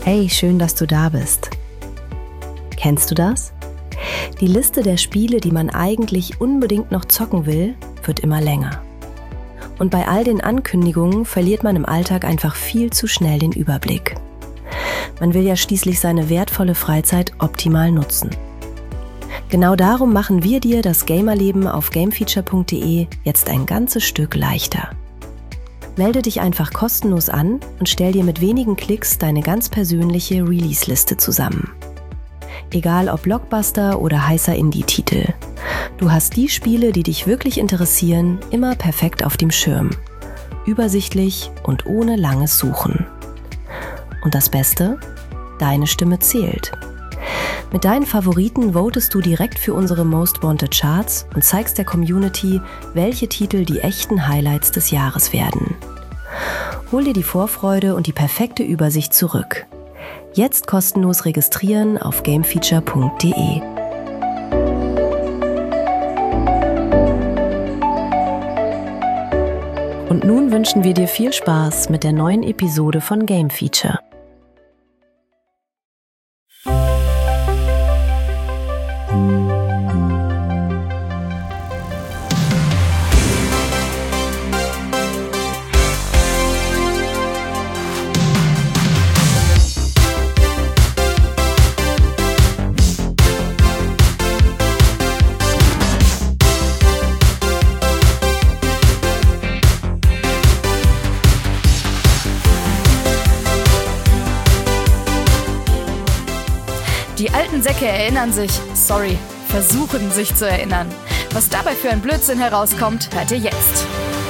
Hey, schön, dass du da bist. Kennst du das? Die Liste der Spiele, die man eigentlich unbedingt noch zocken will, wird immer länger. Und bei all den Ankündigungen verliert man im Alltag einfach viel zu schnell den Überblick. Man will ja schließlich seine wertvolle Freizeit optimal nutzen. Genau darum machen wir dir das Gamerleben auf gamefeature.de jetzt ein ganzes Stück leichter. Melde dich einfach kostenlos an und stell dir mit wenigen Klicks deine ganz persönliche Release-Liste zusammen. Egal ob Blockbuster oder heißer Indie-Titel. Du hast die Spiele, die dich wirklich interessieren, immer perfekt auf dem Schirm. Übersichtlich und ohne langes Suchen. Und das Beste? Deine Stimme zählt. Mit deinen Favoriten votest du direkt für unsere Most Wanted Charts und zeigst der Community, welche Titel die echten Highlights des Jahres werden. Hol dir die Vorfreude und die perfekte Übersicht zurück. Jetzt kostenlos registrieren auf gamefeature.de. Und nun wünschen wir dir viel Spaß mit der neuen Episode von Game Feature. Die alten Säcke erinnern sich, versuchen sich zu erinnern. Was dabei für ein Blödsinn herauskommt, hört ihr jetzt.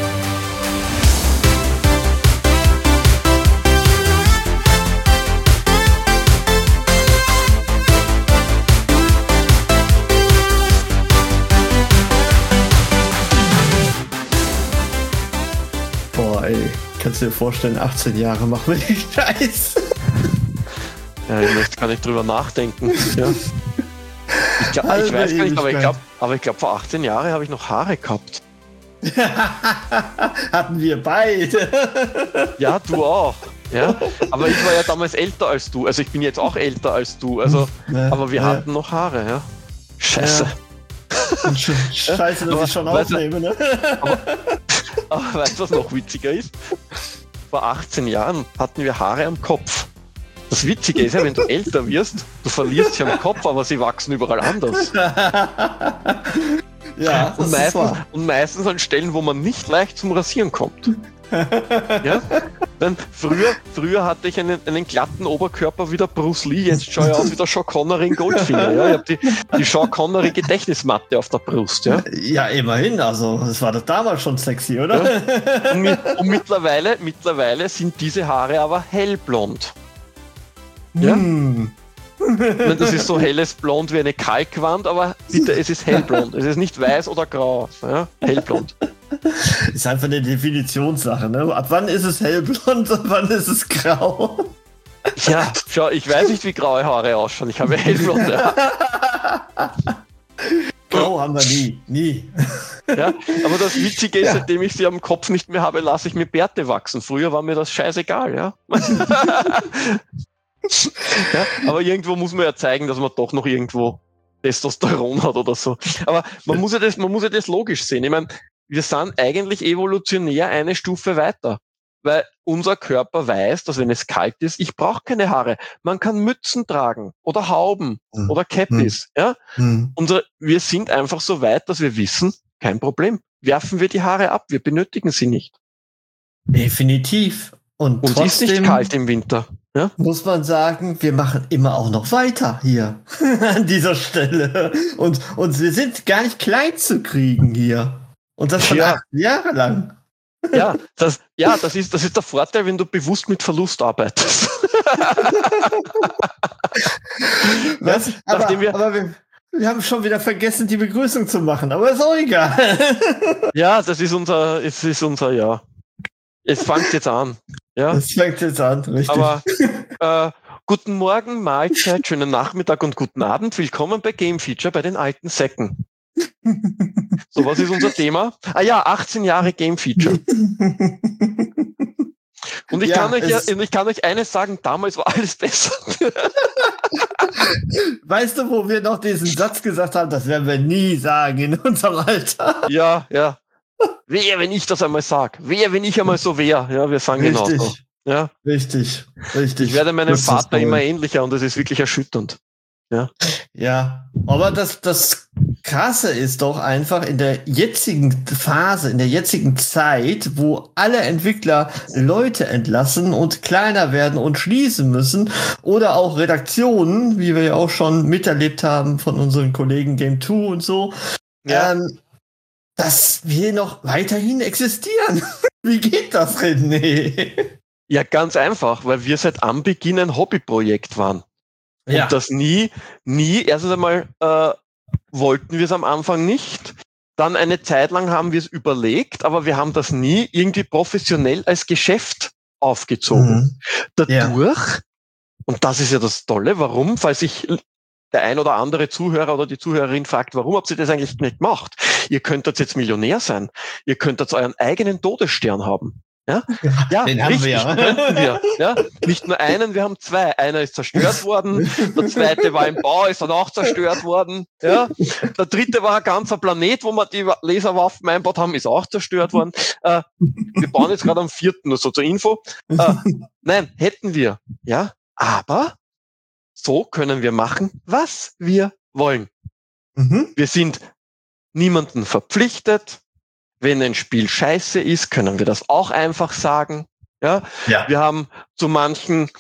Boah, ey, kannst du dir vorstellen, 18 Jahre machen wir den Scheiß. Ja, ich möchte gar nicht drüber nachdenken. Ja. Ich weiß gar nicht, aber ich glaube, vor 18 Jahren habe ich noch Haare gehabt. Hatten wir beide. Ja, du auch. Ja, aber ich war ja damals älter als du. Also ich bin jetzt auch älter als du. Also, aber wir hatten noch Haare, ja. Scheiße. Ja. Scheiße, dass ich schon aufnehme, ne? Aber weißt du, was noch witziger ist? Vor 18 Jahren hatten wir Haare am Kopf. Das Witzige ist ja, wenn du älter wirst, du verlierst sie am Kopf, aber sie wachsen überall anders. Ja, und meistens an Stellen, wo man nicht leicht zum Rasieren kommt. Ja? Denn früher hatte ich einen glatten Oberkörper wie der Bruce Lee, jetzt schaue ich aus wie der Sean Connery in Goldfinger. Ja? Ich habe die Sean Connery Gedächtnismatte auf der Brust. Ja, ja, immerhin, also das war doch damals schon sexy, oder? Ja? Und mittlerweile sind diese Haare aber hellblond. Ja? Das ist so helles Blond wie eine Kalkwand, aber bitte, es ist hellblond. Es ist nicht weiß oder grau. Ja? Hellblond. Ist einfach eine Definitionssache, ne? Ab wann ist es hellblond, ab wann ist es grau? Ja, schau, ich weiß nicht, wie graue Haare ausschauen. Ich habe hellblonde Haare. Grau haben wir nie. Ja, aber das Witzige ist, seitdem ich sie am Kopf nicht mehr habe, lasse ich mir Bärte wachsen. Früher war mir das scheißegal, ja. Ja, aber irgendwo muss man ja zeigen, dass man doch noch irgendwo Testosteron hat oder so. Aber man muss ja das logisch sehen. Ich meine, wir sind eigentlich evolutionär eine Stufe weiter. Weil unser Körper weiß, dass wenn es kalt ist, ich brauche keine Haare. Man kann Mützen tragen oder Hauben oder Cappies. Ja? Wir sind einfach so weit, dass wir wissen, kein Problem. Werfen wir die Haare ab, wir benötigen sie nicht. Definitiv. Und trotzdem ist nicht kalt im Winter. Ja? Muss man sagen, wir machen immer auch noch weiter hier an dieser Stelle. Und wir sind gar nicht klein zu kriegen hier. Und das schon 8 Jahre lang. Ja, das ist der Vorteil, wenn du bewusst mit Verlust arbeitest. Was? Aber wir haben schon wieder vergessen, die Begrüßung zu machen, aber ist auch egal. Ja, es ist unser, ja. Es fängt jetzt an. Ja? Es fängt jetzt an, richtig. Aber guten Morgen, Mahlzeit, schönen Nachmittag und guten Abend. Willkommen bei Game Feature bei den alten Säcken. So, was ist unser Thema? 18 Jahre Game Feature. Und ich kann euch eines sagen, damals war alles besser. Weißt du, wo wir noch diesen Satz gesagt haben, das werden wir nie sagen in unserem Alter. Ja. Wer, wenn ich das einmal sag? Wer, wenn ich einmal so wäre? Ja, wir sagen genau so. Ja. Richtig. Ich werde meinem Vater immer ähnlicher und das ist wirklich erschütternd. Ja, aber das Krasse ist doch einfach in der jetzigen Phase, in der jetzigen Zeit, wo alle Entwickler Leute entlassen und kleiner werden und schließen müssen oder auch Redaktionen, wie wir ja auch schon miterlebt haben von unseren Kollegen Game 2 und so, dass wir noch weiterhin existieren. Wie geht das, René? Ja, ganz einfach, weil wir seit Anbeginn ein Hobbyprojekt waren. Und das nie, erstens einmal wollten wir es am Anfang nicht. Dann eine Zeit lang haben wir es überlegt, aber wir haben das nie irgendwie professionell als Geschäft aufgezogen. Dadurch, und das ist ja das Tolle, warum, falls sich der ein oder andere Zuhörer oder die Zuhörerin fragt, warum habt ihr das eigentlich nicht gemacht? Ihr könntet jetzt Millionär sein. Ihr könntet euren eigenen Todesstern haben. Ja, den richtig, haben wir. könnten wir. Ja, nicht nur einen, wir haben zwei. Einer ist zerstört worden, der zweite war im Bau, ist dann auch zerstört worden. Ja, der dritte war ein ganzer Planet, wo wir die Laserwaffen einbaut haben, ist auch zerstört worden. Wir bauen jetzt gerade am 4., nur so zur Info. Nein, hätten wir. Ja, aber so können wir machen, was wir wollen. Wir sind niemanden verpflichtet. Wenn ein Spiel scheiße ist, können wir das auch einfach sagen. Ja. Wir haben zu manchen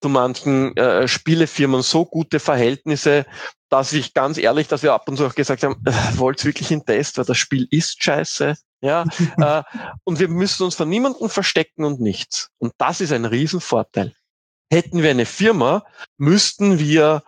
Spielefirmen so gute Verhältnisse, dass wir ab und zu auch gesagt haben, wollt's wirklich einen Test, weil das Spiel ist scheiße. Ja. Und wir müssen uns vor niemandem verstecken und nichts. Und das ist ein Riesenvorteil. Hätten wir eine Firma, müssten wir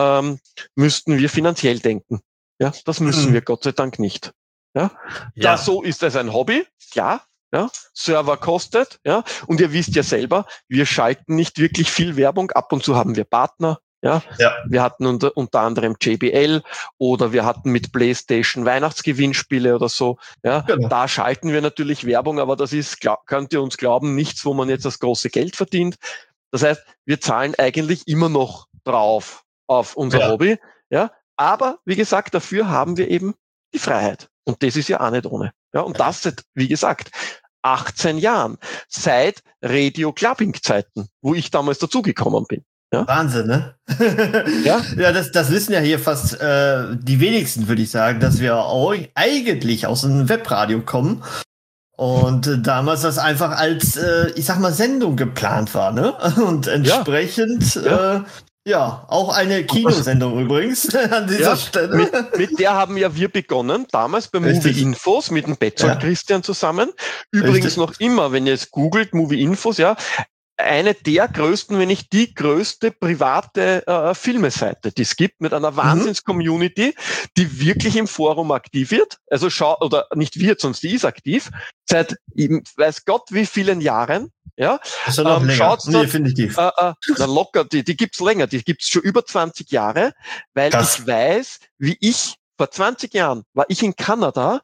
finanziell denken. Ja, das müssen wir Gott sei Dank nicht. Ja, so ist es ein Hobby, klar, Server kostet, und ihr wisst ja selber, wir schalten nicht wirklich viel Werbung, ab und zu haben wir Partner, wir hatten unter anderem JBL oder wir hatten mit PlayStation Weihnachtsgewinnspiele oder so, genau. Da schalten wir natürlich Werbung, aber das ist, könnt ihr uns glauben, nichts, wo man jetzt das große Geld verdient. Das heißt, wir zahlen eigentlich immer noch drauf auf unser Hobby, aber wie gesagt, dafür haben wir eben die Freiheit. Und das ist ja auch nicht ohne. Ja, und das seit, wie gesagt, 18 Jahren. Seit Radio-Clubbing-Zeiten, wo ich damals dazugekommen bin. Ja? Wahnsinn, ne? Ja, das wissen ja hier fast die wenigsten, würde ich sagen, dass wir eigentlich aus einem Webradio kommen. Und damals das einfach als, ich sag mal, Sendung geplant war, ne? Und entsprechend... auch eine Kinosendung übrigens an dieser Stelle. Mit der haben ja wir begonnen, damals bei Movie Infos mit dem Betzold Christian zusammen. Übrigens noch immer, wenn ihr es googelt, Movie Infos, eine der größten, wenn nicht die größte private Filmeseite, die es gibt, mit einer Wahnsinns-Community, die wirklich im Forum aktiv wird. Also oder nicht wird, sonst die ist aktiv, seit weiß Gott wie vielen Jahren. Ja, ist ja noch länger. Definitiv. Locker, die gibt's länger, die gibt's schon über 20 Jahre, weil ich weiß, wie ich, vor 20 Jahren war ich in Kanada,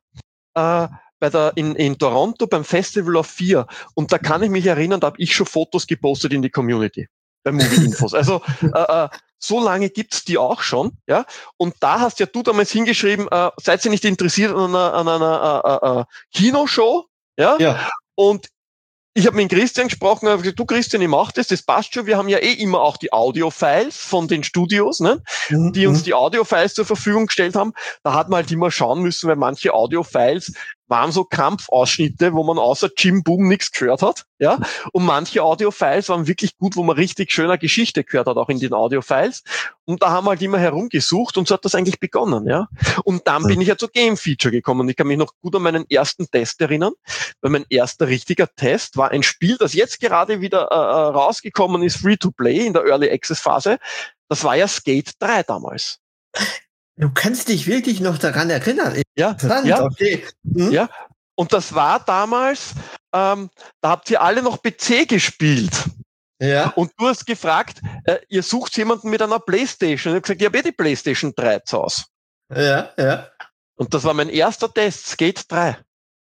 in Toronto beim Festival of Fear, und da kann ich mich erinnern, da habe ich schon Fotos gepostet in die Community, bei Movie Infos. Also, so lange gibt's die auch schon, und da hast ja du damals hingeschrieben, seid ihr nicht interessiert an einer Kinoshow, und ich habe mit Christian gesprochen, habe gesagt, du Christian, ich mach das passt schon. Wir haben ja immer auch die Audio-Files von den Studios, ne, die uns die Audio-Files zur Verfügung gestellt haben. Da hat man halt immer schauen müssen, weil manche Audio-Files waren so Kampfausschnitte, wo man außer Jim Boom nichts gehört hat, und manche Audio-Files waren wirklich gut, wo man richtig schöner Geschichte gehört hat, auch in den Audio-Files. Und da haben wir halt immer herumgesucht und so hat das eigentlich begonnen, Und dann bin ich ja zu Game Feature gekommen. Ich kann mich noch gut an meinen ersten Test erinnern, weil mein erster richtiger Test war ein Spiel, das jetzt gerade wieder rausgekommen ist, Free-to-Play in der Early Access Phase. Das war ja Skate 3 damals. Du kannst dich wirklich noch daran erinnern. Ja. Okay. Ja. Und das war damals, da habt ihr alle noch PC gespielt. Ja. Und du hast gefragt, ihr sucht jemanden mit einer Playstation. Ich habe gesagt, ich habe die Playstation 3 zu Hause. Ja. Und das war mein erster Test, Skate 3.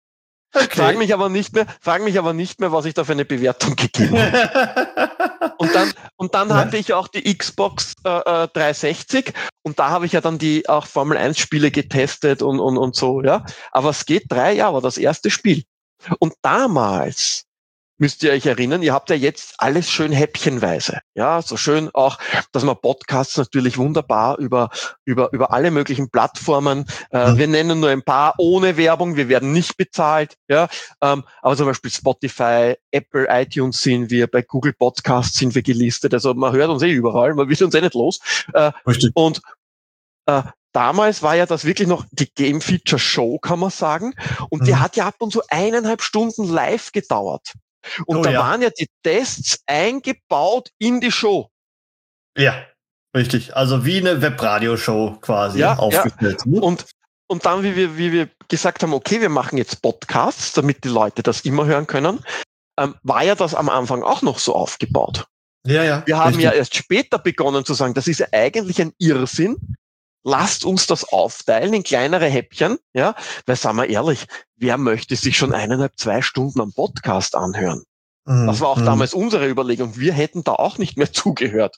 Okay. Frag mich aber nicht mehr, was ich da für eine Bewertung gegeben habe. Und dann hatte ich auch die Xbox 360 und da habe ich ja dann die auch Formel 1 Spiele getestet und so, ja. Aber es geht 3 Jahre, war das erste Spiel. Und damals, müsst ihr euch erinnern, ihr habt ja jetzt alles schön häppchenweise. Ja, so schön auch, dass man Podcasts natürlich wunderbar über alle möglichen Plattformen, wir nennen nur ein paar ohne Werbung, wir werden nicht bezahlt, ja, aber zum Beispiel Spotify, Apple, iTunes sind wir, bei Google Podcasts sind wir gelistet, also man hört uns überall, man will uns nicht los. Und damals war ja das wirklich noch die Game Feature Show, kann man sagen, und die hat ja ab und zu 1,5 Stunden live gedauert. Und waren ja die Tests eingebaut in die Show. Ja, richtig. Also wie eine Webradioshow quasi aufgestellt. Ja. Und dann, wie wir gesagt haben, okay, wir machen jetzt Podcasts, damit die Leute das immer hören können, war ja das am Anfang auch noch so aufgebaut. Ja. Wir haben ja erst später begonnen zu sagen, das ist ja eigentlich ein Irrsinn. Lasst uns das aufteilen in kleinere Häppchen, ja, weil, sagen wir ehrlich, wer möchte sich schon 1,5-2 Stunden am Podcast anhören? Das war auch damals unsere Überlegung. Wir hätten da auch nicht mehr zugehört.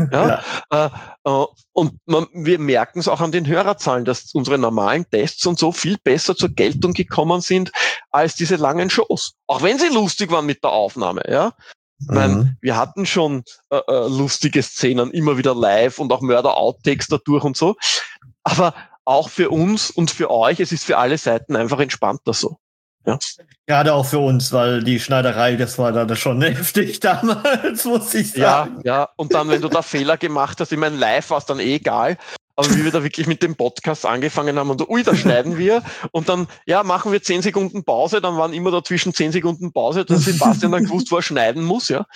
Und wir merken es auch an den Hörerzahlen, dass unsere normalen Tests und so viel besser zur Geltung gekommen sind als diese langen Shows. Auch wenn sie lustig waren mit der Aufnahme, ja. Ich meine, wir hatten schon lustige Szenen immer wieder live und auch Mörder-Outtakes dadurch und so. Aber auch für uns und für euch, es ist für alle Seiten einfach entspannter so. Ja. Gerade auch für uns, weil die Schneiderei, das war dann schon heftig damals, muss ich sagen. Ja. Und dann, wenn du da Fehler gemacht hast, ich meine, live war es dann egal. Aber wie wir da wirklich mit dem Podcast angefangen haben und da schneiden wir und dann, machen wir 10 Sekunden Pause, dann waren immer dazwischen 10 Sekunden Pause, dass Sebastian dann gewusst, wo er schneiden muss, ja.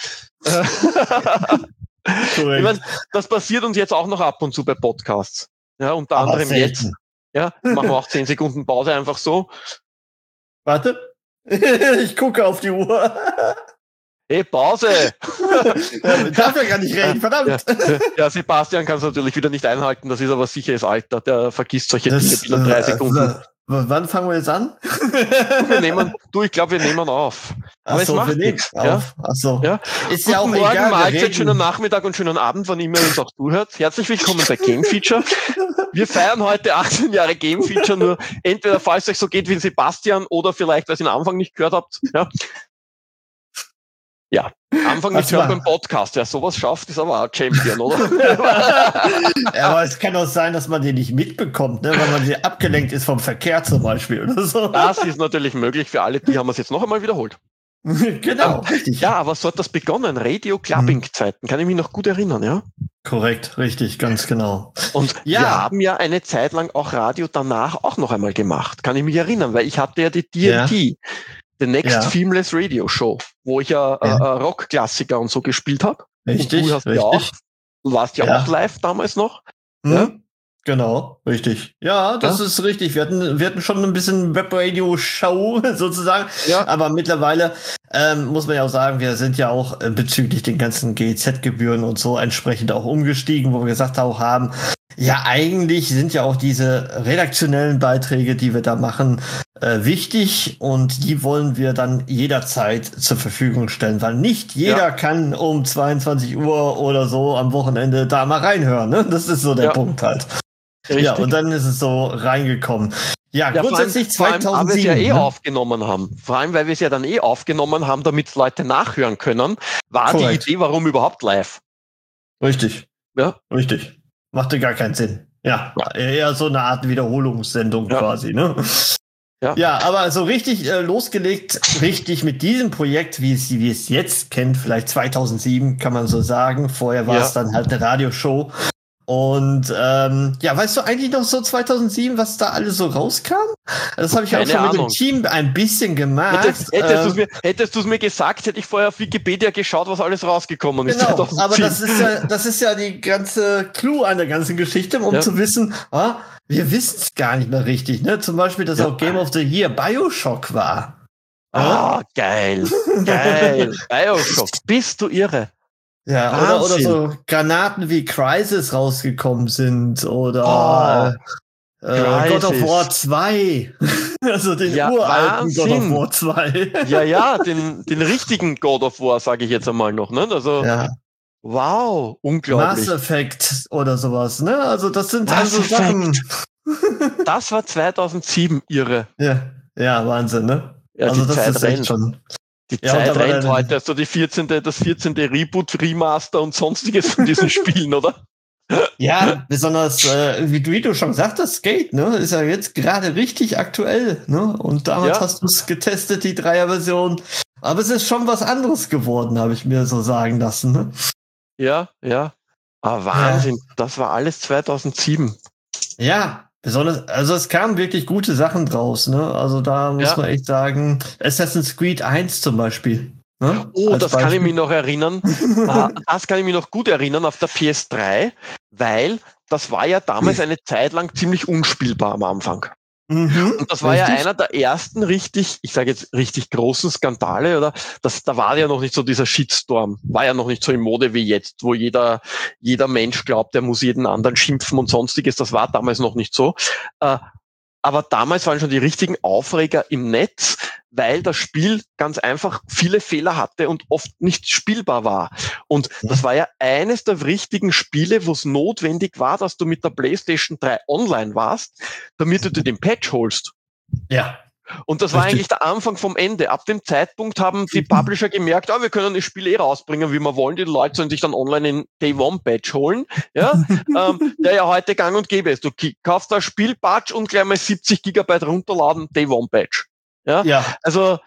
Ich meine, das passiert uns jetzt auch noch ab und zu bei Podcasts. Ja, unter anderem jetzt. Ja, machen wir auch 10 Sekunden Pause einfach so. Warte. Ich gucke auf die Uhr. Hey, Pause! Darf ja gar nicht reden, verdammt! Ja, Sebastian kann es natürlich wieder nicht einhalten, das ist aber sicher das Alter, der vergisst solche Dinge binnen 3 Sekunden. Wann fangen wir jetzt an? Ich glaube, wir nehmen auf. Aber es macht nichts. Achso. Ja? Ist Guten ja auch Morgen, egal, Mahlzeit, schönen Nachmittag und schönen Abend, wann immer ihr uns auch zuhört. Herzlich willkommen bei Game Feature. Wir feiern heute 18 Jahre Game Feature, nur entweder falls es euch so geht wie Sebastian oder vielleicht, weil ihr den Anfang nicht gehört habt. Ja, Anfang nicht hören beim Podcast. Wer sowas schafft, ist aber auch Champion, oder? Aber es kann auch sein, dass man den nicht mitbekommt, ne? Weil man abgelenkt ist vom Verkehr zum Beispiel oder so. Das ist natürlich möglich. Für alle, die haben wir es jetzt noch einmal wiederholt. Genau, richtig. Ja, aber so hat das begonnen. Radio-Clubbing-Zeiten. Kann ich mich noch gut erinnern, ja? Korrekt, richtig, ganz genau. Und wir haben ja eine Zeit lang auch Radio danach auch noch einmal gemacht. Kann ich mich erinnern, weil ich hatte ja die DNT. The Next Themeless Radio Show, wo ich ja Rock-Klassiker und so gespielt habe. Richtig, und du warst ja auch live damals noch. Ja? Genau, richtig. Ja, das ist richtig. Wir hatten schon ein bisschen Web-Radio-Show sozusagen. Ja. Aber mittlerweile muss man ja auch sagen, wir sind ja auch bezüglich den ganzen GEZ-Gebühren und so entsprechend auch umgestiegen, wo wir gesagt haben, ja, eigentlich sind ja auch diese redaktionellen Beiträge, die wir da machen, wichtig und die wollen wir dann jederzeit zur Verfügung stellen, weil nicht jeder kann um 22 Uhr oder so am Wochenende da mal reinhören. Ne? Das ist so der Punkt halt. Richtig. Ja, und dann ist es so reingekommen. Ja, grundsätzlich vor allem, 2007. Weil wir es ja aufgenommen haben. Vor allem, weil wir es ja dann aufgenommen haben, damit Leute nachhören können, war die Idee, warum überhaupt live. Richtig. Ja. Richtig. Machte gar keinen Sinn. Ja, eher so eine Art Wiederholungssendung quasi, ne? Ja, aber so richtig losgelegt, richtig mit diesem Projekt, wie es jetzt kennt, vielleicht 2007 kann man so sagen. Vorher war es dann halt eine Radioshow. Und weißt du eigentlich noch so 2007, was da alles so rauskam? Das habe ich auch schon mit dem Team ein bisschen gemacht. Hättest du es mir gesagt, hätte ich vorher auf Wikipedia geschaut, was alles rausgekommen ist. Genau, aber das ist ja die ganze Clou an der ganzen Geschichte, um zu wissen, wir wissen es gar nicht mehr richtig. Ne? Zum Beispiel, dass auch Game of the Year Bioshock war. Geil. Bioshock, bist du irre. Ja, oder so Granaten wie Crysis rausgekommen sind oder God of War 2. Also den Ja, uralten God of Wahnsinn. War 2. Ja, den richtigen God of War, sage ich jetzt einmal noch. Ne? Also, Ja. wow, unglaublich. Mass Effect oder sowas, ne? Also das sind Mass also Sachen. Das war 2007 irre. Ja, Wahnsinn, ne? Ja, Also die das Zeit ist echt rennt. schon. Die Ja, und Zeit da war rennt dann- heute. Also das 14. Reboot, Remaster und sonstiges von diesen Spielen, oder? Ja, besonders, wie du schon sagtest, Skate, ne? Ist ja jetzt gerade richtig aktuell, ne? Und damals Ja. hast du es getestet, die Dreier-Version. Aber es ist schon was anderes geworden, habe ich mir so sagen lassen, ne? Ja. Ah, Wahnsinn. Das war alles 2007. Ja, besonders, also es kamen wirklich gute Sachen draus, ne? Also da muss Ja. man echt sagen, Assassin's Creed 1 zum Beispiel. Ne? Oh, Als das kann ich Beispiel. mich noch erinnern. Das kann ich mich noch gut erinnern auf der PS3, weil das war ja damals eine Zeit lang ziemlich unspielbar am Anfang. Und das war ja Richtig. einer der ersten ich sage jetzt richtig großen Skandale, oder? Da war ja noch nicht so dieser Shitstorm, war ja noch nicht so in Mode wie jetzt, wo jeder Mensch glaubt, er muss jeden anderen schimpfen und sonstiges. Das war damals noch nicht so. Aber damals waren schon die richtigen Aufreger im Netz, weil das Spiel ganz einfach viele Fehler hatte und oft nicht spielbar war. Und das war ja eines der richtigen Spiele, wo es notwendig war, dass du mit der PlayStation 3 online warst, damit du dir den Patch holst. Ja. Und das war Richtig. eigentlich der Anfang vom Ende. Ab dem Zeitpunkt haben die Publisher gemerkt, wir können das Spiel rausbringen, wie wir wollen. Die Leute sollen sich dann online den Day One Patch holen, ja, der ja heute gang und gäbe ist. Du kaufst das Spiel, Patch und gleich mal 70 Gigabyte runterladen, Day One Patch. Ja. Also,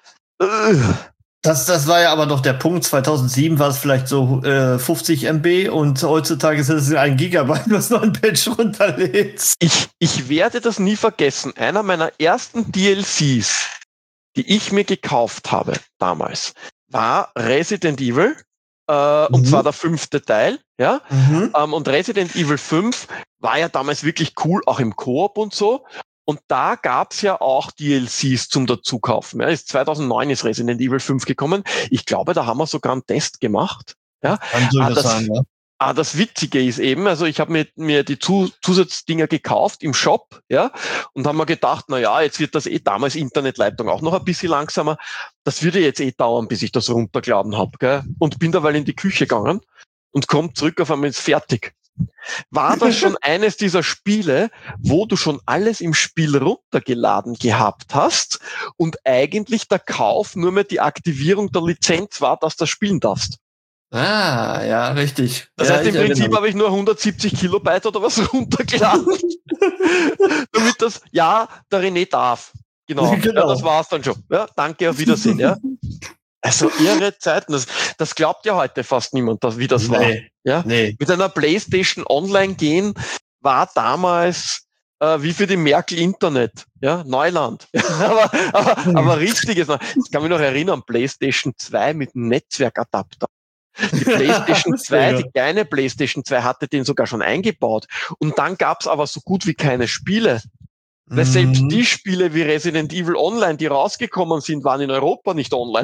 Das war ja aber doch der Punkt. 2007 war es vielleicht so 50 MB und heutzutage ist es 1 Gigabyte, was noch ein Patch runterlädst. Ich werde das nie vergessen. Einer meiner ersten DLCs, die ich mir gekauft habe damals, war Resident Evil, und zwar der 5. Teil, ja. Und Resident Evil 5 war ja damals wirklich cool, auch im Koop und so. Und da gab's ja auch DLCs zum Dazukaufen. Ja. 2009 ist Resident Evil 5 gekommen. Ich glaube, da haben wir sogar einen Test gemacht. Ja. Das Witzige ist eben, also ich habe mir die Zusatzdinger gekauft im Shop, ja, und haben mir gedacht, jetzt wird das damals Internetleitung auch noch ein bisschen langsamer. Das würde jetzt dauern, bis ich das runtergeladen habe, gell? Und bin derweil in die Küche gegangen und komme zurück, auf einmal ist fertig. War das schon eines dieser Spiele, wo du schon alles im Spiel runtergeladen gehabt hast und eigentlich der Kauf nur mehr die Aktivierung der Lizenz war, dass du das spielen darfst? Ah, ja, richtig. Das heißt, im Prinzip habe ich nur 170 Kilobyte oder was runtergeladen, damit das, der René darf. Genau. Ja, das war's dann schon. Ja, danke, auf Wiedersehen. Ja. Also irre Zeiten. Das glaubt ja heute fast niemand, wie das war. Ja? Nee. Mit einer PlayStation online gehen war damals wie für die Merkel Internet. Ja, Neuland. aber richtiges. Ich kann mich noch erinnern, PlayStation 2 mit einem Netzwerkadapter. Die PlayStation 2, die kleine PlayStation 2 hatte den sogar schon eingebaut. Und dann gab's aber so gut wie keine Spiele. Weil selbst die Spiele wie Resident Evil Online, die rausgekommen sind, waren in Europa nicht online.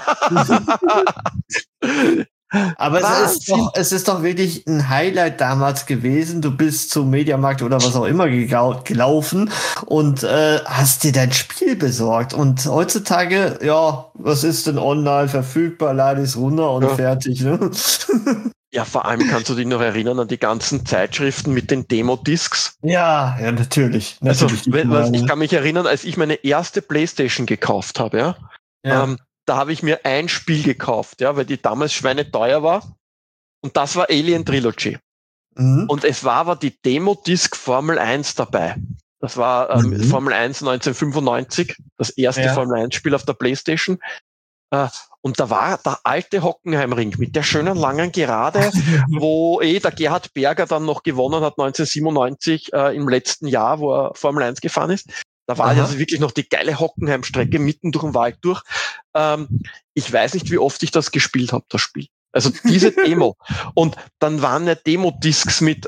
Aber es ist doch wirklich ein Highlight damals gewesen. Du bist zum Mediamarkt oder was auch immer gelaufen und hast dir dein Spiel besorgt. Und heutzutage, was ist denn online verfügbar? Lade es runter und fertig. Ne? Ja, vor allem kannst du dich noch erinnern an die ganzen Zeitschriften mit den Demo-Discs. Ja, natürlich. Also, ich kann mich erinnern, als ich meine erste PlayStation gekauft habe, da habe ich mir ein Spiel gekauft, weil die damals schweineteuer war. Und das war Alien Trilogy. Und es war aber die Demo-Disc Formel 1 dabei. Das war Formel 1 1995, das erste Formel 1 Spiel auf der PlayStation. Und da war der alte Hockenheimring mit der schönen langen Gerade, wo der Gerhard Berger dann noch gewonnen hat 1997 im letzten Jahr, wo er Formel 1 gefahren ist. Da war also wirklich noch die geile Hockenheimstrecke mitten durch den Wald durch. Ich weiß nicht, wie oft ich das gespielt habe, das Spiel. Also diese Demo. Und dann waren ja Demo-Discs mit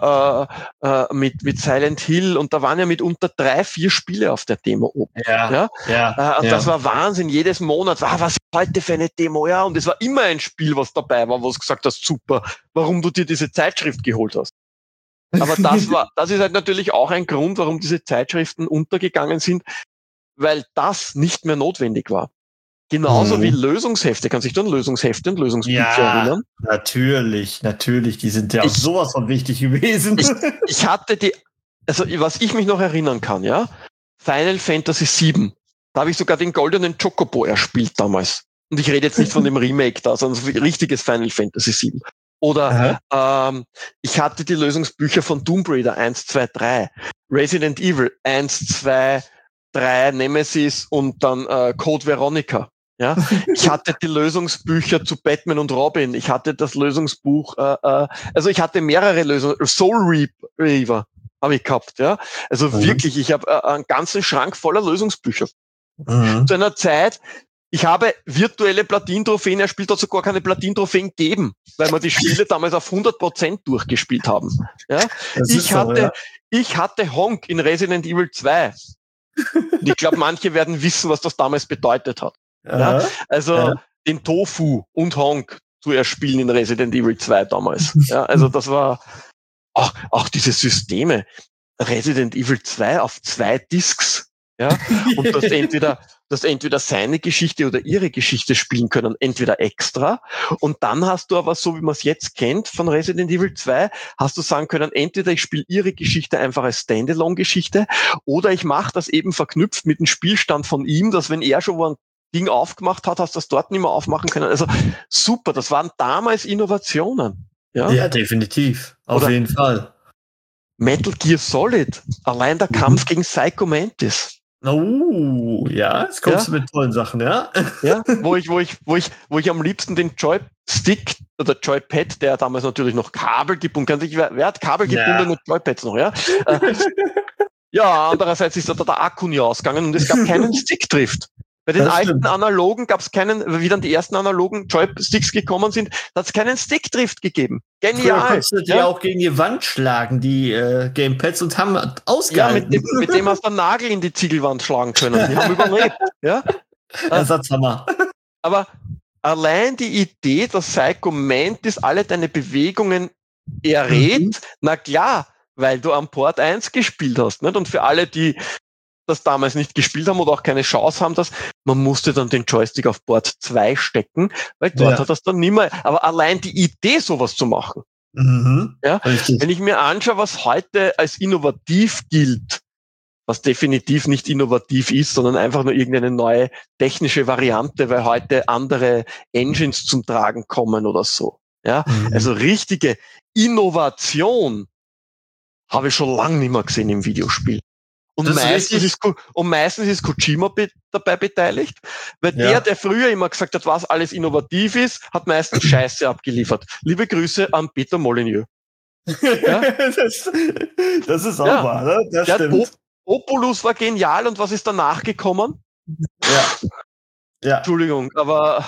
Silent Hill und da waren ja mitunter 3-4 Spiele auf der Demo oben. Das war Wahnsinn. Jedes Monat war was heute für eine Demo, und es war immer ein Spiel, was dabei war, wo du gesagt hast, super, warum du dir diese Zeitschrift geholt hast. Aber das ist halt natürlich auch ein Grund, warum diese Zeitschriften untergegangen sind, weil das nicht mehr notwendig war. Genauso wie Lösungshefte. Kann sich du an Lösungshefte und Lösungsbücher erinnern? Natürlich. Die sind ja auch sowas von wichtig gewesen. Ich hatte was ich mich noch erinnern kann, ja, Final Fantasy VII. Da habe ich sogar den goldenen Chocobo erspielt damals. Und ich rede jetzt nicht von dem Remake da, sondern so richtiges Final Fantasy VII. Oder ich hatte die Lösungsbücher von Tomb Raider 1, 2, 3, Resident Evil 1, 2, 3, Nemesis und dann Code Veronica. Ja, ich hatte die Lösungsbücher zu Batman und Robin. Ich hatte das Lösungsbuch, also ich hatte mehrere Lösungen. Soul Reaver habe ich gehabt. Ja, also wirklich, ich habe einen ganzen Schrank voller Lösungsbücher. Zu einer Zeit, ich habe virtuelle Platin-Trophäen erspielt, hat sogar keine Platin-Trophäen gegeben, weil wir die Spiele damals auf 100% durchgespielt haben. Ja? Ich hatte Honk in Resident Evil 2. Und ich glaube, manche werden wissen, was das damals bedeutet hat. Ja? Also den Tofu und Honk zu erspielen in Resident Evil 2 damals. Ja? Also das war auch diese Systeme. Resident Evil 2 auf 2 Discs. Ja? Und dass entweder seine Geschichte oder ihre Geschichte spielen können, entweder extra. Und dann hast du aber, so wie man es jetzt kennt von Resident Evil 2, hast du sagen können, entweder ich spiele ihre Geschichte einfach als Standalone-Geschichte oder ich mache das eben verknüpft mit dem Spielstand von ihm, dass wenn er schon ein Ding aufgemacht hat, hast du das dort nicht mehr aufmachen können. Also super, das waren damals Innovationen. Ja, definitiv. Auf jeden Fall. Metal Gear Solid, allein der Kampf gegen Psycho Mantis. Oh, ja, jetzt kommst du mit tollen Sachen, ja? Ja, wo ich am liebsten den Joystick oder Joypad, der damals natürlich noch Kabel gebunden, wer hat kabelgebundene Joypads noch, ja? Ja, andererseits ist da der Akku nie ausgegangen und es gab keinen Stickdrift. Bei den alten Analogen gab es keinen, wie dann die ersten analogen Joysticks gekommen sind, da hat es keinen Stickdrift gegeben. Genial. Früher konntest du die auch gegen die Wand schlagen, die Gamepads, und haben ausgehalten. Ja, mit dem hast du einen Nagel in die Ziegelwand schlagen können. Die haben überlebt. Ja? Ersatzhammer. Aber allein die Idee, dass Psycho Mantis alle deine Bewegungen errät, na klar, weil du am Port 1 gespielt hast. Nicht? Und für alle, die das damals nicht gespielt haben oder auch keine Chance haben, man musste dann den Joystick auf Port 2 stecken, weil dort hat das dann nicht mehr. Aber allein die Idee, sowas zu machen. Ja, wenn ich mir anschaue, was heute als innovativ gilt, was definitiv nicht innovativ ist, sondern einfach nur irgendeine neue technische Variante, weil heute andere Engines zum Tragen kommen oder so. Ja, also richtige Innovation habe ich schon lange nicht mehr gesehen im Videospiel. Und meistens ist Kojima dabei beteiligt, weil der früher immer gesagt hat, was alles innovativ ist, hat meistens Scheiße abgeliefert. Liebe Grüße an Peter Molyneux. Ja? das ist auch wahr, ne? Das stimmt. Opulus war genial, und was ist danach gekommen? Ja. Entschuldigung, aber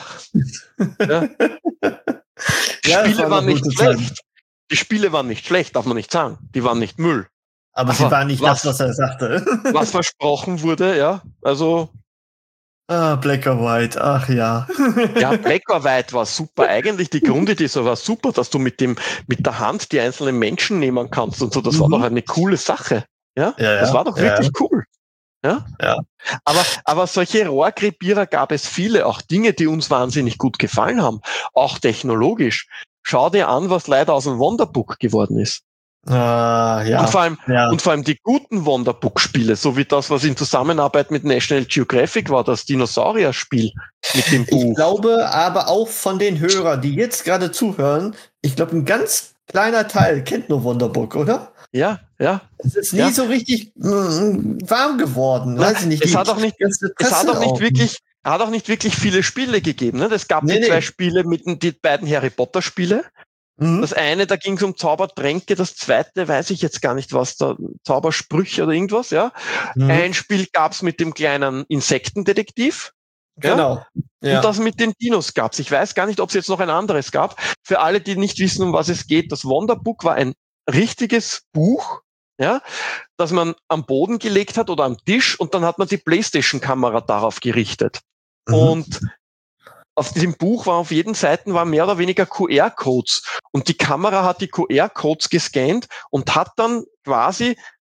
die Spiele waren nicht schlecht. Die Spiele waren nicht schlecht, darf man nicht sagen. Die waren nicht Müll. Aber sie waren nicht das, was er sagte. Was versprochen wurde, ja. Also. Black or White, ach ja. Ja, Black or White war super. Eigentlich die Grundidee war super, dass du mit der Hand die einzelnen Menschen nehmen kannst und so. Das war doch eine coole Sache. Ja, das war doch wirklich cool. Ja. Aber solche Rohrkrepierer gab es viele, auch Dinge, die uns wahnsinnig gut gefallen haben. Auch technologisch. Schau dir an, was leider aus dem Wonderbook geworden ist. Und vor allem die guten Wonderbook-Spiele, so wie das, was in Zusammenarbeit mit National Geographic war, das Dinosaurier-Spiel mit dem Buch. Ich glaube aber auch von den Hörern, die jetzt gerade zuhören, ich glaube, ein ganz kleiner Teil kennt nur Wonderbook, oder? Ja. Es ist nie so richtig warm geworden. Weiß ich nicht. Es hat auch nicht wirklich viele Spiele gegeben. Ne? Es gab zwei Spiele mit die beiden Harry Potter Spiele. Das eine, da ging es um Zaubertränke, das zweite weiß ich jetzt gar nicht, was da, Zaubersprüche oder irgendwas, ja. Ein Spiel gab's mit dem kleinen Insektendetektiv. Genau. Ja? Und das mit den Dinos gab's. Ich weiß gar nicht, ob es jetzt noch ein anderes gab. Für alle, die nicht wissen, um was es geht, das Wonderbook war ein richtiges Buch, ja, das man am Boden gelegt hat oder am Tisch, und dann hat man die PlayStation-Kamera darauf gerichtet. Und auf diesem Buch auf jeden Seiten waren mehr oder weniger QR-Codes, und die Kamera hat die QR-Codes gescannt und hat dann quasi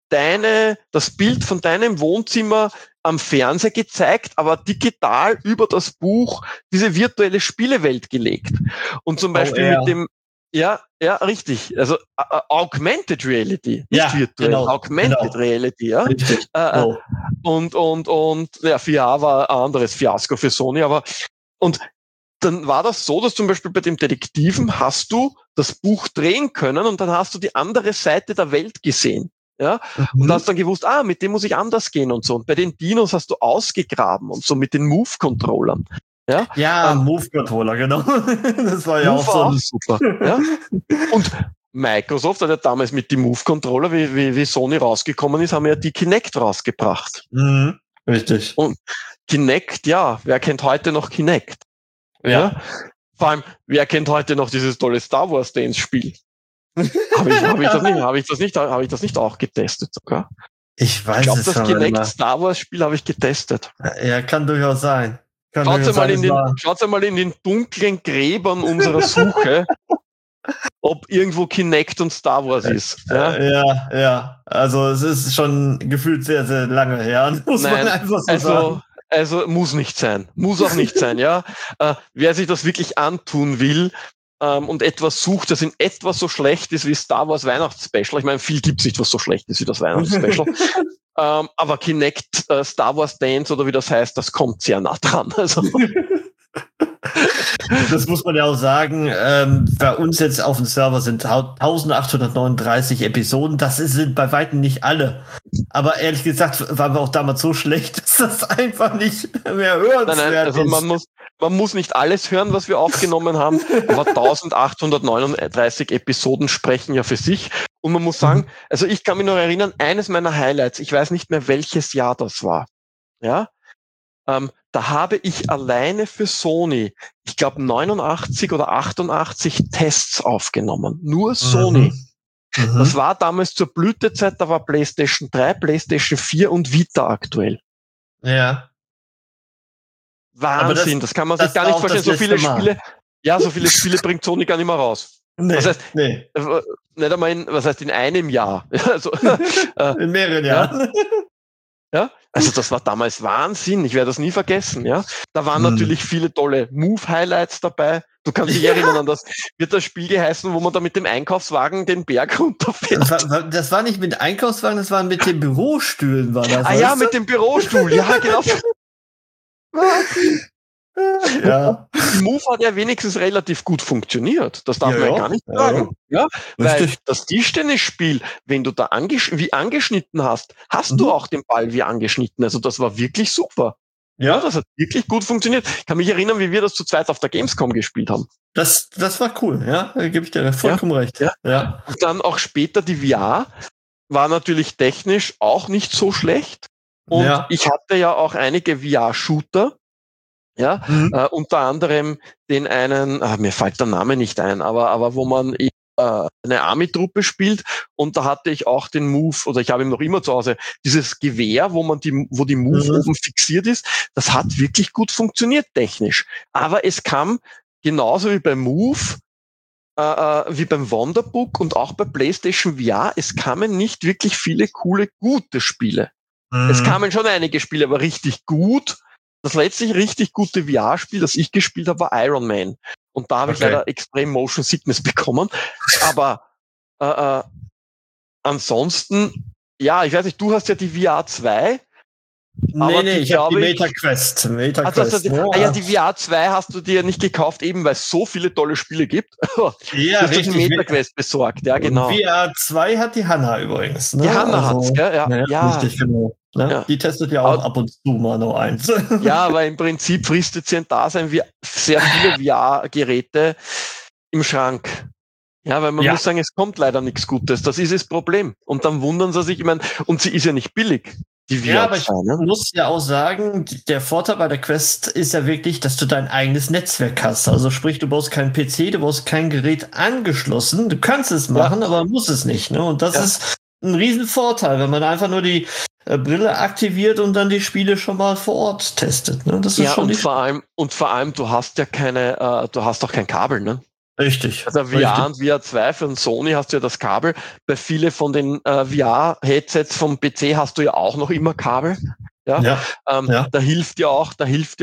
das Bild von deinem Wohnzimmer am Fernseher gezeigt, aber digital über das Buch diese virtuelle Spielewelt gelegt. Und zum Beispiel mit dem, ja, richtig, also Augmented Reality, nicht virtuell, genau, Augmented Reality, ja. Richtig. Und ja, VR war ein anderes Fiasko für Sony, aber und dann war das so, dass zum Beispiel bei dem Detektiven hast du das Buch drehen können und dann hast du die andere Seite der Welt gesehen. Ja, und hast dann gewusst, mit dem muss ich anders gehen und so. Und bei den Dinos hast du ausgegraben und so mit den Move-Controllern. Ja, Move-Controller, genau. Das war ja Move auch so super. Ja? Und Microsoft hat ja damals mit dem Move-Controller, wie Sony rausgekommen ist, haben ja die Kinect rausgebracht. Mhm, richtig. Und Kinect, ja, wer kennt heute noch Kinect? Ja. Vor allem, wer kennt heute noch dieses tolle Star Wars Dance-Spiel? Habe ich das nicht auch getestet sogar? Ich weiß es nicht. Das Kinect Star Wars Spiel habe ich getestet. Ja, kann durchaus sein. Schaut mal in den dunklen Gräbern unserer Suche, ob irgendwo Kinect und Star Wars ist. Ja. Also es ist schon gefühlt sehr, sehr lange her. Muss man einfach so sagen. Also muss nicht sein. Muss auch nicht sein, ja. Wer sich das wirklich antun will, und etwas sucht, das in etwa so schlecht ist wie Star Wars Weihnachtsspecial. Ich meine, viel gibt's nicht, was so schlecht ist wie das Weihnachtsspecial. Aber Kinect, Star Wars Dance oder wie das heißt, das kommt sehr nah dran. Also. Das muss man ja auch sagen. Bei uns jetzt auf dem Server sind 1839 Episoden. Das sind bei weitem nicht alle. Aber ehrlich gesagt waren wir auch damals so schlecht, dass das einfach nicht mehr hörenswert ist. Also man muss nicht alles hören, was wir aufgenommen haben, aber 1839 Episoden sprechen ja für sich. Und man muss sagen, also ich kann mich noch erinnern, eines meiner Highlights, ich weiß nicht mehr, welches Jahr das war. Ja, da habe ich alleine für Sony, ich glaube 89 oder 88 Tests aufgenommen. Nur Sony. Das war damals zur Blütezeit, da war PlayStation 3, PlayStation 4 und Vita aktuell. Ja. Wahnsinn, das kann man sich gar nicht vorstellen. So viele Spiele bringt Sony gar nicht mehr raus. Nee, das heißt, nicht einmal in einem Jahr. Also, in mehreren Jahren. Ja, also das war damals Wahnsinn. Ich werde das nie vergessen. Ja, da waren natürlich viele tolle Move-Highlights dabei. Du kannst dich erinnern an das, wird das Spiel geheißen, wo man da mit dem Einkaufswagen den Berg runterfährt. Das war nicht mit Einkaufswagen, das war mit den Bürostühlen, war das. Ja, mit dem Bürostuhl. Ja, genau. Ja. Die Move hat ja wenigstens relativ gut funktioniert. Das darf man ja gar nicht sagen. Ja, weil das Tischtennisspiel, wenn du da wie angeschnitten hast du auch den Ball wie angeschnitten. Also das war wirklich super. Ja, das hat wirklich gut funktioniert. Ich kann mich erinnern, wie wir das zu zweit auf der Gamescom gespielt haben. Das war cool, ja. Da gebe ich dir vollkommen recht. Ja. Und dann auch später die VR war natürlich technisch auch nicht so schlecht. Und ich hatte ja auch einige VR-Shooter. Ja, unter anderem den einen, mir fällt der Name nicht ein, aber wo man eine Army-Truppe spielt und da hatte ich auch den Move, oder ich habe ihn noch immer zu Hause, dieses Gewehr, wo die Move oben fixiert ist, das hat wirklich gut funktioniert technisch. Aber es kam genauso wie beim Move, wie beim Wonderbook und auch bei PlayStation VR, es kamen nicht wirklich viele coole, gute Spiele. Es kamen schon einige Spiele, aber richtig gut. Das letztlich richtig gute VR-Spiel, das ich gespielt habe, war Iron Man. Und da habe ich leider Extreme Motion Sickness bekommen. Aber ansonsten, ja, ich weiß nicht, du hast ja die VR 2. Nee, ich habe die MetaQuest. Die VR 2 hast du dir nicht gekauft, eben weil es so viele tolle Spiele gibt. Ja, du hast die MetaQuest besorgt, ja genau. Und VR 2 hat die Hanna übrigens. Ne? Die Hanna hat's, gell? Ja. Richtig, genau. Ne? Ja. Die testet ja auch ab und zu mal noch eins. Ja, aber im Prinzip fristet sie ein Dasein wie sehr viele VR-Geräte im Schrank. Ja, weil man muss sagen, es kommt leider nichts Gutes. Das ist das Problem. Und dann wundern sie sich, ich meine, und sie ist ja nicht billig. Die VR, aber ich muss ja auch sagen, der Vorteil bei der Quest ist ja wirklich, dass du dein eigenes Netzwerk hast. Also sprich, du brauchst keinen PC, du brauchst kein Gerät angeschlossen. Du kannst es machen, aber musst es nicht. Ne? Und das ist ein riesen Vorteil, wenn man einfach nur die Brille aktiviert und dann die Spiele schon mal vor Ort testet. Ne? Das ist schon vor allem, du hast ja du hast auch kein Kabel, ne? Richtig. Also VR und VR2 für Sony hast du ja das Kabel. Bei vielen von den VR-Headsets vom PC hast du ja auch noch immer Kabel. Ja. Da hilft ja auch,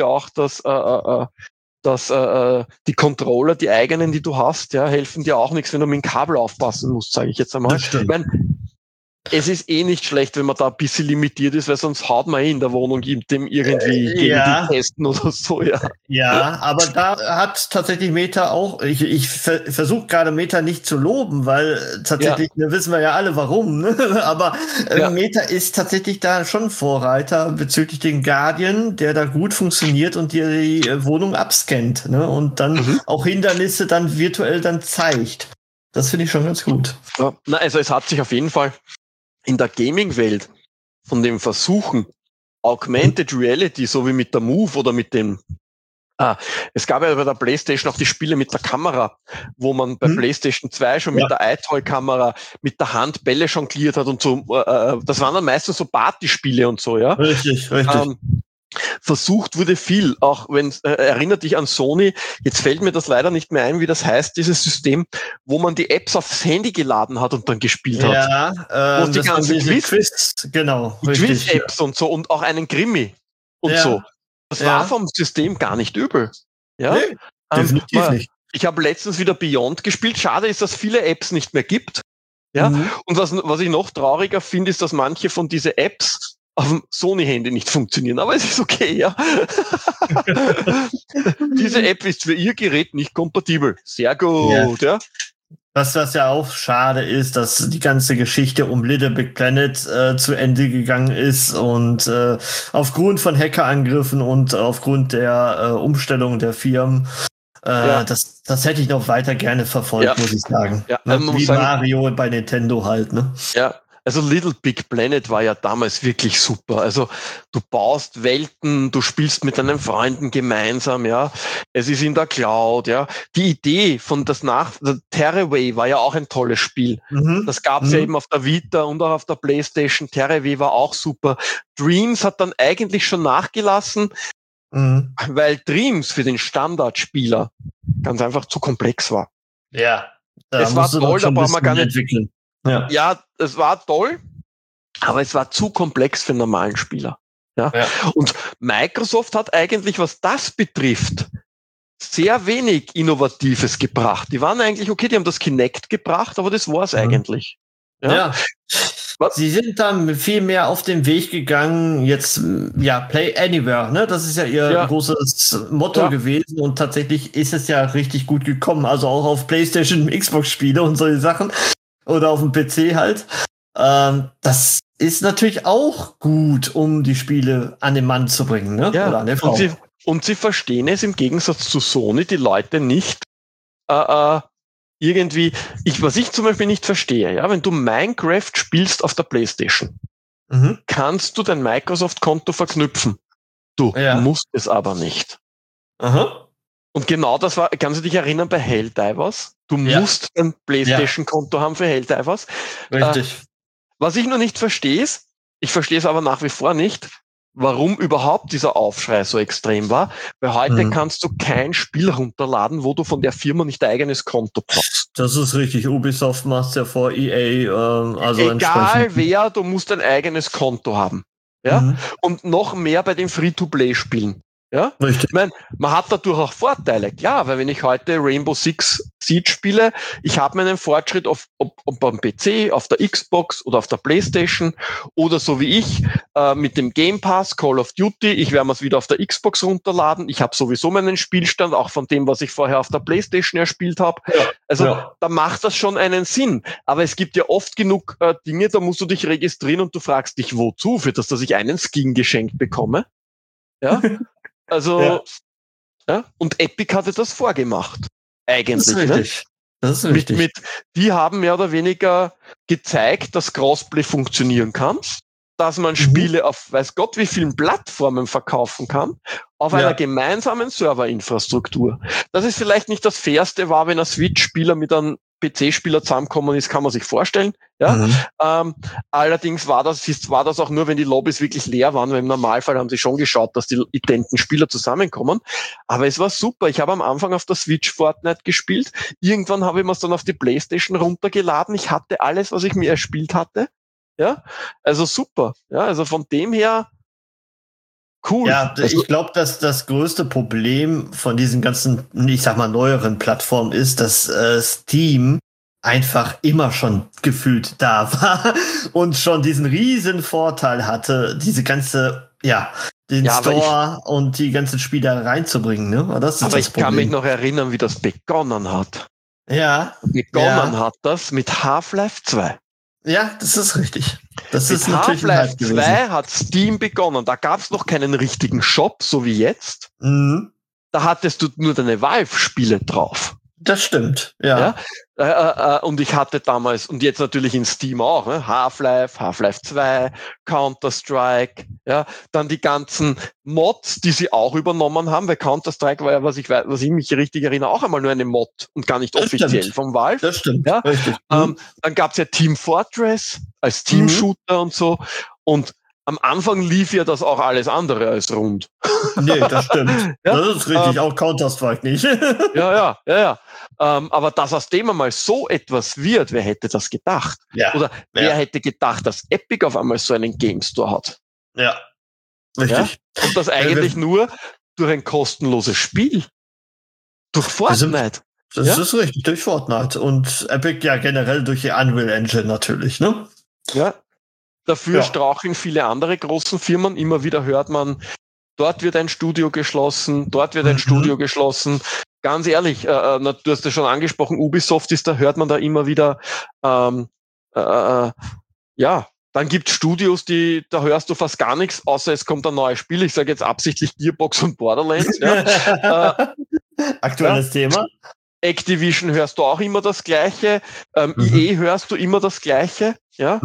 dass die Controller, die eigenen, die du hast, ja, helfen dir auch nichts, wenn du mit dem Kabel aufpassen musst, sage ich jetzt einmal. Das stimmt. Ich meine, es ist nicht schlecht, wenn man da ein bisschen limitiert ist, weil sonst haut man in der Wohnung dem irgendwie gegen die testen oder so, ja. Ja, aber da hat tatsächlich Meta auch, ich versuche gerade Meta nicht zu loben, weil tatsächlich, wissen wir ja alle warum, ne? Aber Meta ist tatsächlich da schon Vorreiter bezüglich den Guardian, der da gut funktioniert und dir die Wohnung abscannt, ne? Und dann auch Hindernisse dann virtuell dann zeigt. Das finde ich schon ganz gut. Ja, also es hat sich auf jeden Fall in der Gaming-Welt von dem Versuchen, Augmented Reality, so wie mit der Move oder mit dem es gab ja bei der PlayStation auch die Spiele mit der Kamera, wo man bei PlayStation 2 schon mit der iToy-Kamera mit der Hand Bälle jongliert hat und so. Das waren dann meistens so Partyspiele und so, ja. Richtig. Versucht wurde viel, auch wenn erinnert dich an Sony, jetzt fällt mir das leider nicht mehr ein, wie das heißt, dieses System, wo man die Apps aufs Handy geladen hat und dann gespielt hat. Ja, die ganzen Quiz, genau. Die Quiz-Apps und so und auch einen Krimi und so. Das war vom System gar nicht übel. Ja? Nee, definitiv nicht. Ich habe letztens wieder Beyond gespielt. Schade ist, dass viele Apps nicht mehr gibt. Ja? Und was ich noch trauriger finde, ist, dass manche von diesen Apps auf dem Sony-Handy nicht funktionieren. Aber es ist okay, ja. Diese App ist für ihr Gerät nicht kompatibel. Sehr gut, ja. Was ja auch schade ist, dass die ganze Geschichte um Little Big Planet zu Ende gegangen ist und aufgrund von Hackerangriffen und aufgrund der Umstellung der Firmen, das hätte ich noch weiter gerne verfolgt, muss ich sagen. Ja, wie Mario bei Nintendo halt, ne? Ja. Also Little Big Planet war ja damals wirklich super. Also du baust Welten, du spielst mit deinen Freunden gemeinsam, ja. Es ist in der Cloud, ja. Die Idee von der Terraway war ja auch ein tolles Spiel. Das gab's ja eben auf der Vita und auch auf der PlayStation. Terraway war auch super. Dreams hat dann eigentlich schon nachgelassen, weil Dreams für den Standardspieler ganz einfach zu komplex war. Ja. Es war toll, da brauchen wir gar nicht entwickeln. Ja, es war toll, aber es war zu komplex für einen normalen Spieler. Ja? Und Microsoft hat eigentlich, was das betrifft, sehr wenig Innovatives gebracht. Die waren eigentlich okay, die haben das Kinect gebracht, aber das war's eigentlich. Ja. Sie sind dann viel mehr auf den Weg gegangen, jetzt, Play Anywhere, ne? Das ist ja ihr großes Motto gewesen und tatsächlich ist es ja richtig gut gekommen. Also auch auf PlayStation, Xbox-Spiele und solche Sachen. Oder auf dem PC halt. Das ist natürlich auch gut, um die Spiele an den Mann zu bringen, ne? Ja. Oder an der Frau. Und sie verstehen es im Gegensatz zu Sony, die Leute nicht irgendwie. Was ich zum Beispiel nicht verstehe, ja, wenn du Minecraft spielst auf der PlayStation, kannst du dein Microsoft-Konto verknüpfen. Du musst es aber nicht. Und genau das war, kannst du dich erinnern bei Helldivers? Du musst ein PlayStation-Konto haben für Helldivers. Richtig. Was ich noch nicht verstehe, ich verstehe es aber nach wie vor nicht, warum überhaupt dieser Aufschrei so extrem war. Weil heute kannst du kein Spiel runterladen, wo du von der Firma nicht dein eigenes Konto brauchst. Das ist richtig. Ubisoft macht's ja vor EA. Also egal wer, du musst ein eigenes Konto haben. Ja? Und noch mehr bei den Free-to-Play-Spielen. Ja? Richtig. Ich meine, man hat dadurch auch Vorteile. Ja, weil wenn ich heute Rainbow Six Siege spiele, ich habe meinen Fortschritt ob am PC, auf der Xbox oder auf der PlayStation oder so wie ich mit dem Game Pass, Call of Duty, ich werde mir's wieder auf der Xbox runterladen. Ich habe sowieso meinen Spielstand, auch von dem, was ich vorher auf der PlayStation erspielt habe. Da macht das schon einen Sinn. Aber es gibt ja oft genug Dinge, da musst du dich registrieren und du fragst dich, wozu? Für das, dass ich einen Skin geschenkt bekomme? Ja. Also, und Epic hatte das vorgemacht. Eigentlich. Das ist richtig. Das ist richtig. Die haben mehr oder weniger gezeigt, dass Crossplay funktionieren kann, dass man Spiele auf weiß Gott wie vielen Plattformen verkaufen kann, auf einer gemeinsamen Serverinfrastruktur. Das ist vielleicht nicht das Fairste war, wenn ein Switch-Spieler mit einem PC-Spieler zusammenkommen ist, kann man sich vorstellen. Ja? Allerdings war das auch nur, wenn die Lobbys wirklich leer waren, weil im Normalfall haben sie schon geschaut, dass die identen Spieler zusammenkommen. Aber es war super. Ich habe am Anfang auf der Switch Fortnite gespielt. Irgendwann habe ich mir es dann auf die PlayStation runtergeladen. Ich hatte alles, was ich mir erspielt hatte. Ja, also super. Ja, also von dem her cool. Ja, ich glaube, dass das größte Problem von diesen ganzen, ich sag mal, neueren Plattformen ist, dass Steam einfach immer schon gefühlt da war und schon diesen riesen Vorteil hatte, diese ganze, den Store und die ganzen Spiele reinzubringen, ne? Das ist aber das ich Problem. kann mich noch erinnern, wie das begonnen hat. Ja. Begonnen hat das mit Half-Life 2. Ja, das ist richtig. Das mit ist natürlich Half-Life 2 hat Steam begonnen. Da gab es noch keinen richtigen Shop, so wie jetzt. Mhm. Da hattest du nur deine Valve-Spiele drauf. Das stimmt, ja. Und ich hatte damals, und jetzt natürlich in Steam auch, ne? Half-Life 2, Counter-Strike, ja, dann die ganzen Mods, die sie auch übernommen haben, weil Counter-Strike war ja, was ich mich richtig erinnere, auch einmal nur eine Mod und gar nicht offiziell vom Valve. Das stimmt, ja. richtig. Dann gab's ja Team Fortress als Team-Shooter und so. Und am Anfang lief ja das auch alles andere als rund. Nee, das stimmt. Das ist richtig, auch Counter-Strike nicht. Ja. Aber dass aus dem einmal so etwas wird, wer hätte das gedacht? Ja. Oder wer hätte gedacht, dass Epic auf einmal so einen Game Store hat? Ja, richtig. Ja? Und das eigentlich nur durch ein kostenloses Spiel. Durch Fortnite. Das ist richtig, durch Fortnite. Und Epic ja generell durch die Unreal Engine natürlich, ne? Ja. Dafür straucheln viele andere großen Firmen. Immer wieder hört man, dort wird ein Studio geschlossen, dort wird ein Studio geschlossen. Ganz ehrlich, du hast ja schon angesprochen, Ubisoft ist da, hört man da immer wieder, dann gibt's Studios, da hörst du fast gar nichts, außer es kommt ein neues Spiel. Ich sage jetzt absichtlich Gearbox und Borderlands. Aktuelles Thema. Activision hörst du auch immer das Gleiche. EA hörst du immer das Gleiche. Ja.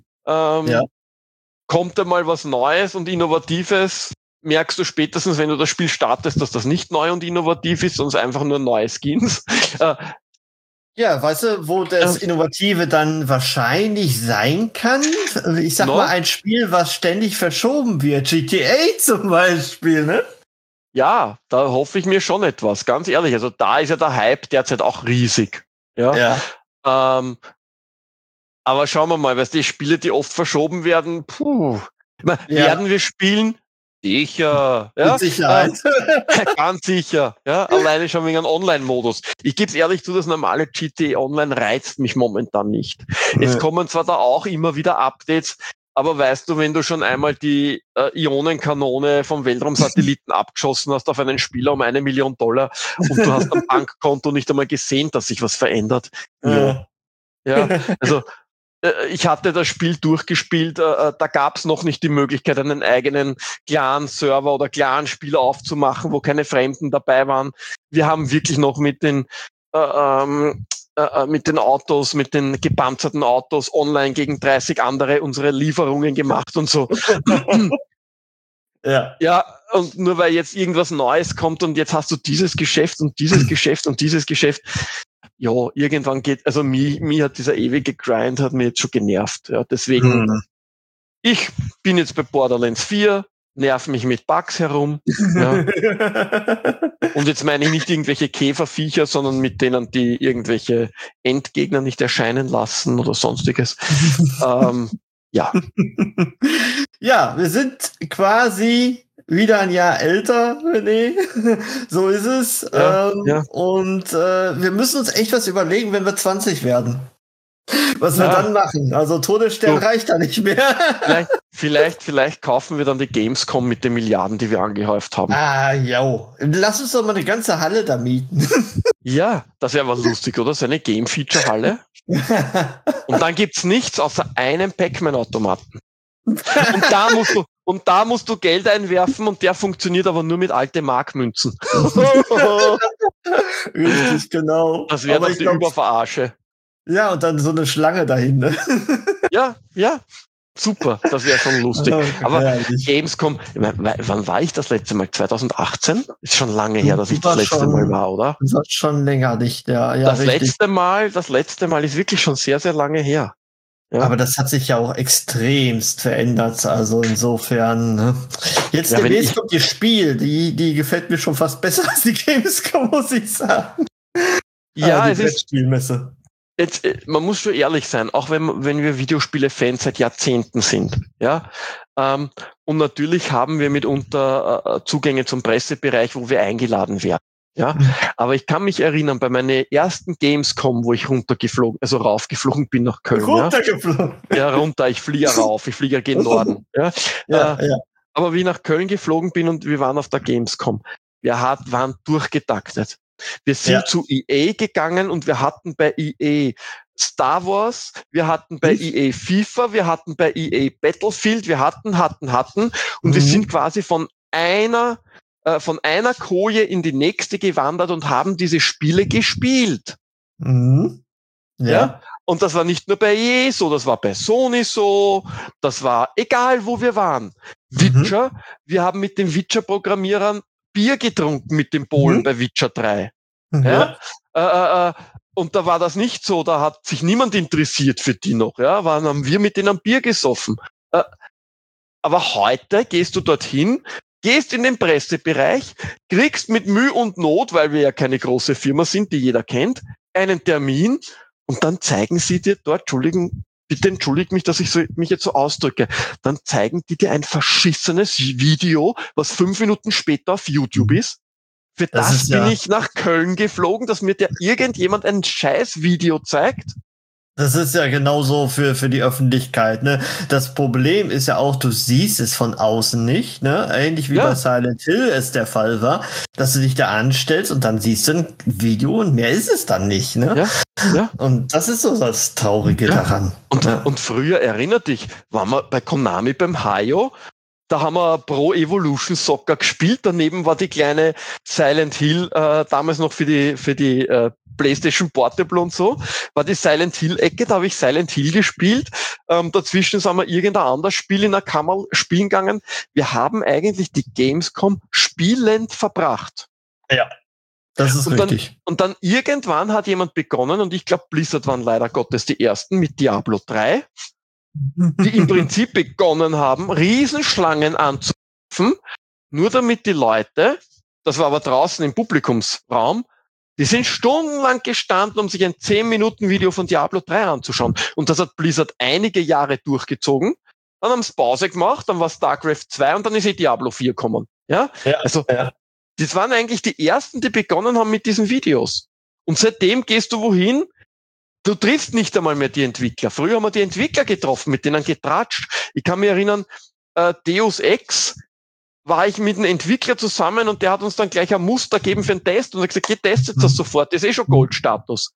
Kommt da mal was Neues und Innovatives, merkst du spätestens, wenn du das Spiel startest, dass das nicht neu und innovativ ist, sondern einfach nur neue Skins. Ja, weißt du, wo das Innovative dann wahrscheinlich sein kann? Ich sag mal, ein Spiel, was ständig verschoben wird. GTA zum Beispiel, ne? Ja, da hoffe ich mir schon etwas, ganz ehrlich. Also da ist ja der Hype derzeit auch riesig. Ja. Aber schauen wir mal, weißt du, die Spiele, die oft verschoben werden, werden wir spielen? Sicher. Ja? Mit Sicherheit. Ganz sicher. Ja? Alleine schon wegen einem Online-Modus. Ich gebe es ehrlich zu, das normale GTA Online reizt mich momentan nicht. Es kommen zwar da auch immer wieder Updates, aber weißt du, wenn du schon einmal die Ionenkanone vom Weltraumsatelliten abgeschossen hast auf einen Spieler um $1 Million und du hast am Bankkonto nicht einmal gesehen, dass sich was verändert. Ja, also ich hatte das Spiel durchgespielt, da gab es noch nicht die Möglichkeit, einen eigenen Clan-Server oder Clan-Spiel aufzumachen, wo keine Fremden dabei waren. Wir haben wirklich noch mit den Autos, mit den gepanzerten Autos online gegen 30 andere unsere Lieferungen gemacht und so. Ja, und nur weil jetzt irgendwas Neues kommt und jetzt hast du dieses Geschäft und dieses Geschäft und dieses Geschäft. Ja, irgendwann geht, also mir hat dieser ewige Grind hat mir jetzt schon genervt. Ja, deswegen, ich bin jetzt bei Borderlands 4, nerv mich mit Bugs herum. Ja. Und jetzt meine ich nicht irgendwelche Käferviecher, sondern mit denen, die irgendwelche Endgegner nicht erscheinen lassen oder sonstiges. Ja. Ja, wir sind quasi wieder ein Jahr älter, René. So ist es. Und wir müssen uns echt was überlegen, wenn wir 20 werden. Was wir dann machen. Also Todesstern reicht da nicht mehr. Vielleicht kaufen wir dann die Gamescom mit den Milliarden, die wir angehäuft haben. Lass uns doch mal eine ganze Halle da mieten. Ja, das wäre was lustig, oder? So eine Game-Feature-Halle. Und dann gibt's nichts außer einem Pac-Man-Automaten. Und da musst du Geld einwerfen und der funktioniert aber nur mit alte Markmünzen. Richtig, genau. Das wäre doch die Überverarsche. Ja, und dann so eine Schlange dahin. Ne? Ja. super, das wäre schon lustig. Aber Herrlich. Gamescom, wann war ich das letzte Mal? 2018? Ist schon lange her, dass ich das letzte Mal war, oder? Das war schon länger nicht, ja. Das letzte Mal ist wirklich schon sehr, sehr lange her. Ja? Aber das hat sich ja auch extremst verändert, also insofern. Ne? Jetzt demnächst kommt ihr Spiel, die gefällt mir schon fast besser als die Gamescom, muss ich sagen. Ja, die Brettspielmesse. Jetzt, man muss schon ehrlich sein, auch wenn wir Videospiele-Fans seit Jahrzehnten sind, ja. Und natürlich haben wir mitunter Zugänge zum Pressebereich, wo wir eingeladen werden. Ja, aber ich kann mich erinnern, bei meiner ersten Gamescom, wo ich raufgeflogen bin nach Köln. Runtergeflogen? Ja, runter, ich fliege rauf, ich fliege gegen Norden. Ja. Aber wie ich nach Köln geflogen bin und wir waren auf der Gamescom, wir waren durchgetaktet. Wir sind zu EA gegangen und wir hatten bei EA Star Wars, wir hatten bei EA FIFA, wir hatten bei EA Battlefield, wir hatten und wir sind quasi von einer Koje in die nächste gewandert und haben diese Spiele gespielt. Ja. Und das war nicht nur bei EA so, das war bei Sony so, das war egal, wo wir waren. Witcher, wir haben mit den Witcher-Programmierern Bier getrunken mit den Polen bei Witcher 3. Ja. Und da war das nicht so, da hat sich niemand interessiert für die noch. Ja, haben wir mit denen Bier gesoffen. Aber heute gehst du dorthin, gehst in den Pressebereich, kriegst mit Mühe und Not, weil wir ja keine große Firma sind, die jeder kennt, einen Termin und dann zeigen sie dir dort, bitte entschuldigt mich, dass ich mich jetzt so ausdrücke, dann zeigen die dir ein verschissenes Video, was 5 Minuten später auf YouTube ist. Für das bin ich nach Köln geflogen, dass mir irgendjemand ein scheiß Video zeigt. Das ist ja genauso für die Öffentlichkeit, ne? Das Problem ist ja auch, du siehst es von außen nicht, ne? Ähnlich wie bei Silent Hill es der Fall war, dass du dich da anstellst und dann siehst du ein Video und mehr ist es dann nicht, ne? Ja. Und das ist so das Traurige daran. Und früher, erinnert dich, waren wir bei Konami beim Hayo, da haben wir Pro Evolution Soccer gespielt. Daneben war die kleine Silent Hill, damals noch für die PlayStation Portable und so, war die Silent Hill-Ecke, da habe ich Silent Hill gespielt. Dazwischen sind wir irgendein anderes Spiel in der Kammer spielen gegangen. Wir haben eigentlich die Gamescom spielend verbracht. Ja, das ist richtig. Und dann irgendwann hat jemand begonnen, und ich glaube, Blizzard waren leider Gottes die ersten mit Diablo 3, die im Prinzip begonnen haben, Riesenschlangen anzupfen, nur damit die Leute, das war aber draußen im Publikumsraum, die sind stundenlang gestanden, um sich ein 10-Minuten-Video von Diablo 3 anzuschauen. Und das hat Blizzard einige Jahre durchgezogen. Dann haben sie Pause gemacht, dann war StarCraft 2 und dann ist Diablo 4 gekommen. Das waren eigentlich die ersten, die begonnen haben mit diesen Videos. Und seitdem gehst du wohin? Du triffst nicht einmal mehr die Entwickler. Früher haben wir die Entwickler getroffen, mit denen getratscht. Ich kann mich erinnern, Deus Ex war ich mit einem Entwickler zusammen und der hat uns dann gleich ein Muster gegeben für einen Test und hat gesagt, ihr testet das sofort, das ist schon Goldstatus.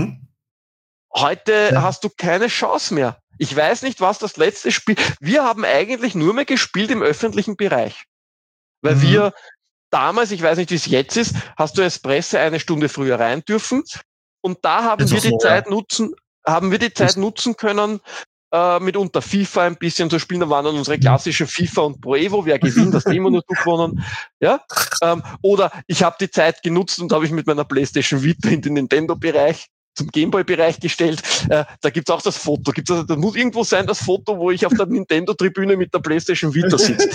Heute hast du keine Chance mehr. Ich weiß nicht, was das letzte Spiel... Wir haben eigentlich nur mehr gespielt im öffentlichen Bereich. Weil wir damals, ich weiß nicht, wie es jetzt ist, hast du als Presse 1 Stunde früher rein dürfen. Und da haben wir die Zeit nutzen können, mitunter FIFA ein bisschen zu spielen. Da waren dann unsere klassischen FIFA und Pro Evo. Wer gewinnt, das immer nur du gewonnen. Ja? Oder ich habe die Zeit genutzt und habe ich mit meiner PlayStation Vita in den Nintendo-Bereich, zum Gameboy-Bereich gestellt. Da gibt's auch das Foto. Da muss irgendwo sein, das Foto, wo ich auf der Nintendo-Tribüne mit der PlayStation Vita sitze.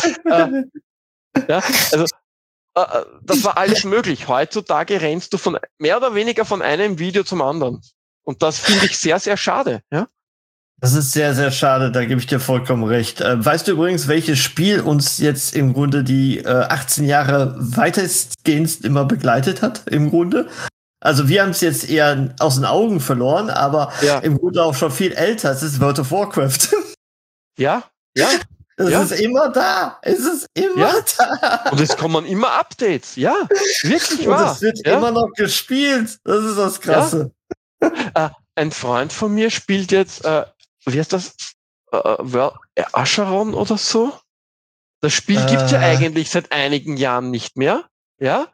Das war alles möglich. Heutzutage rennst du mehr oder weniger von einem Video zum anderen. Und das finde ich sehr, sehr schade. Ja? Das ist sehr, sehr schade, da gebe ich dir vollkommen recht. Weißt du übrigens, welches Spiel uns jetzt im Grunde die 18 Jahre weitestgehend immer begleitet hat, im Grunde? Also wir haben es jetzt eher aus den Augen verloren, aber im Grunde auch schon viel älter. Es ist World of Warcraft. Ja. Es ist immer da. Da. Und es kommen immer Updates. Ja, wirklich wahr. Und es wird immer noch gespielt. Das ist das Krasse. Ja. Ein Freund von mir spielt jetzt, wie heißt das? Acheron oder so? Das Spiel gibt's ja eigentlich seit einigen Jahren nicht mehr. Ja.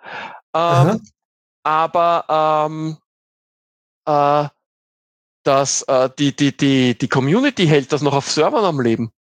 Aber die Community hält das noch auf Servern am Leben.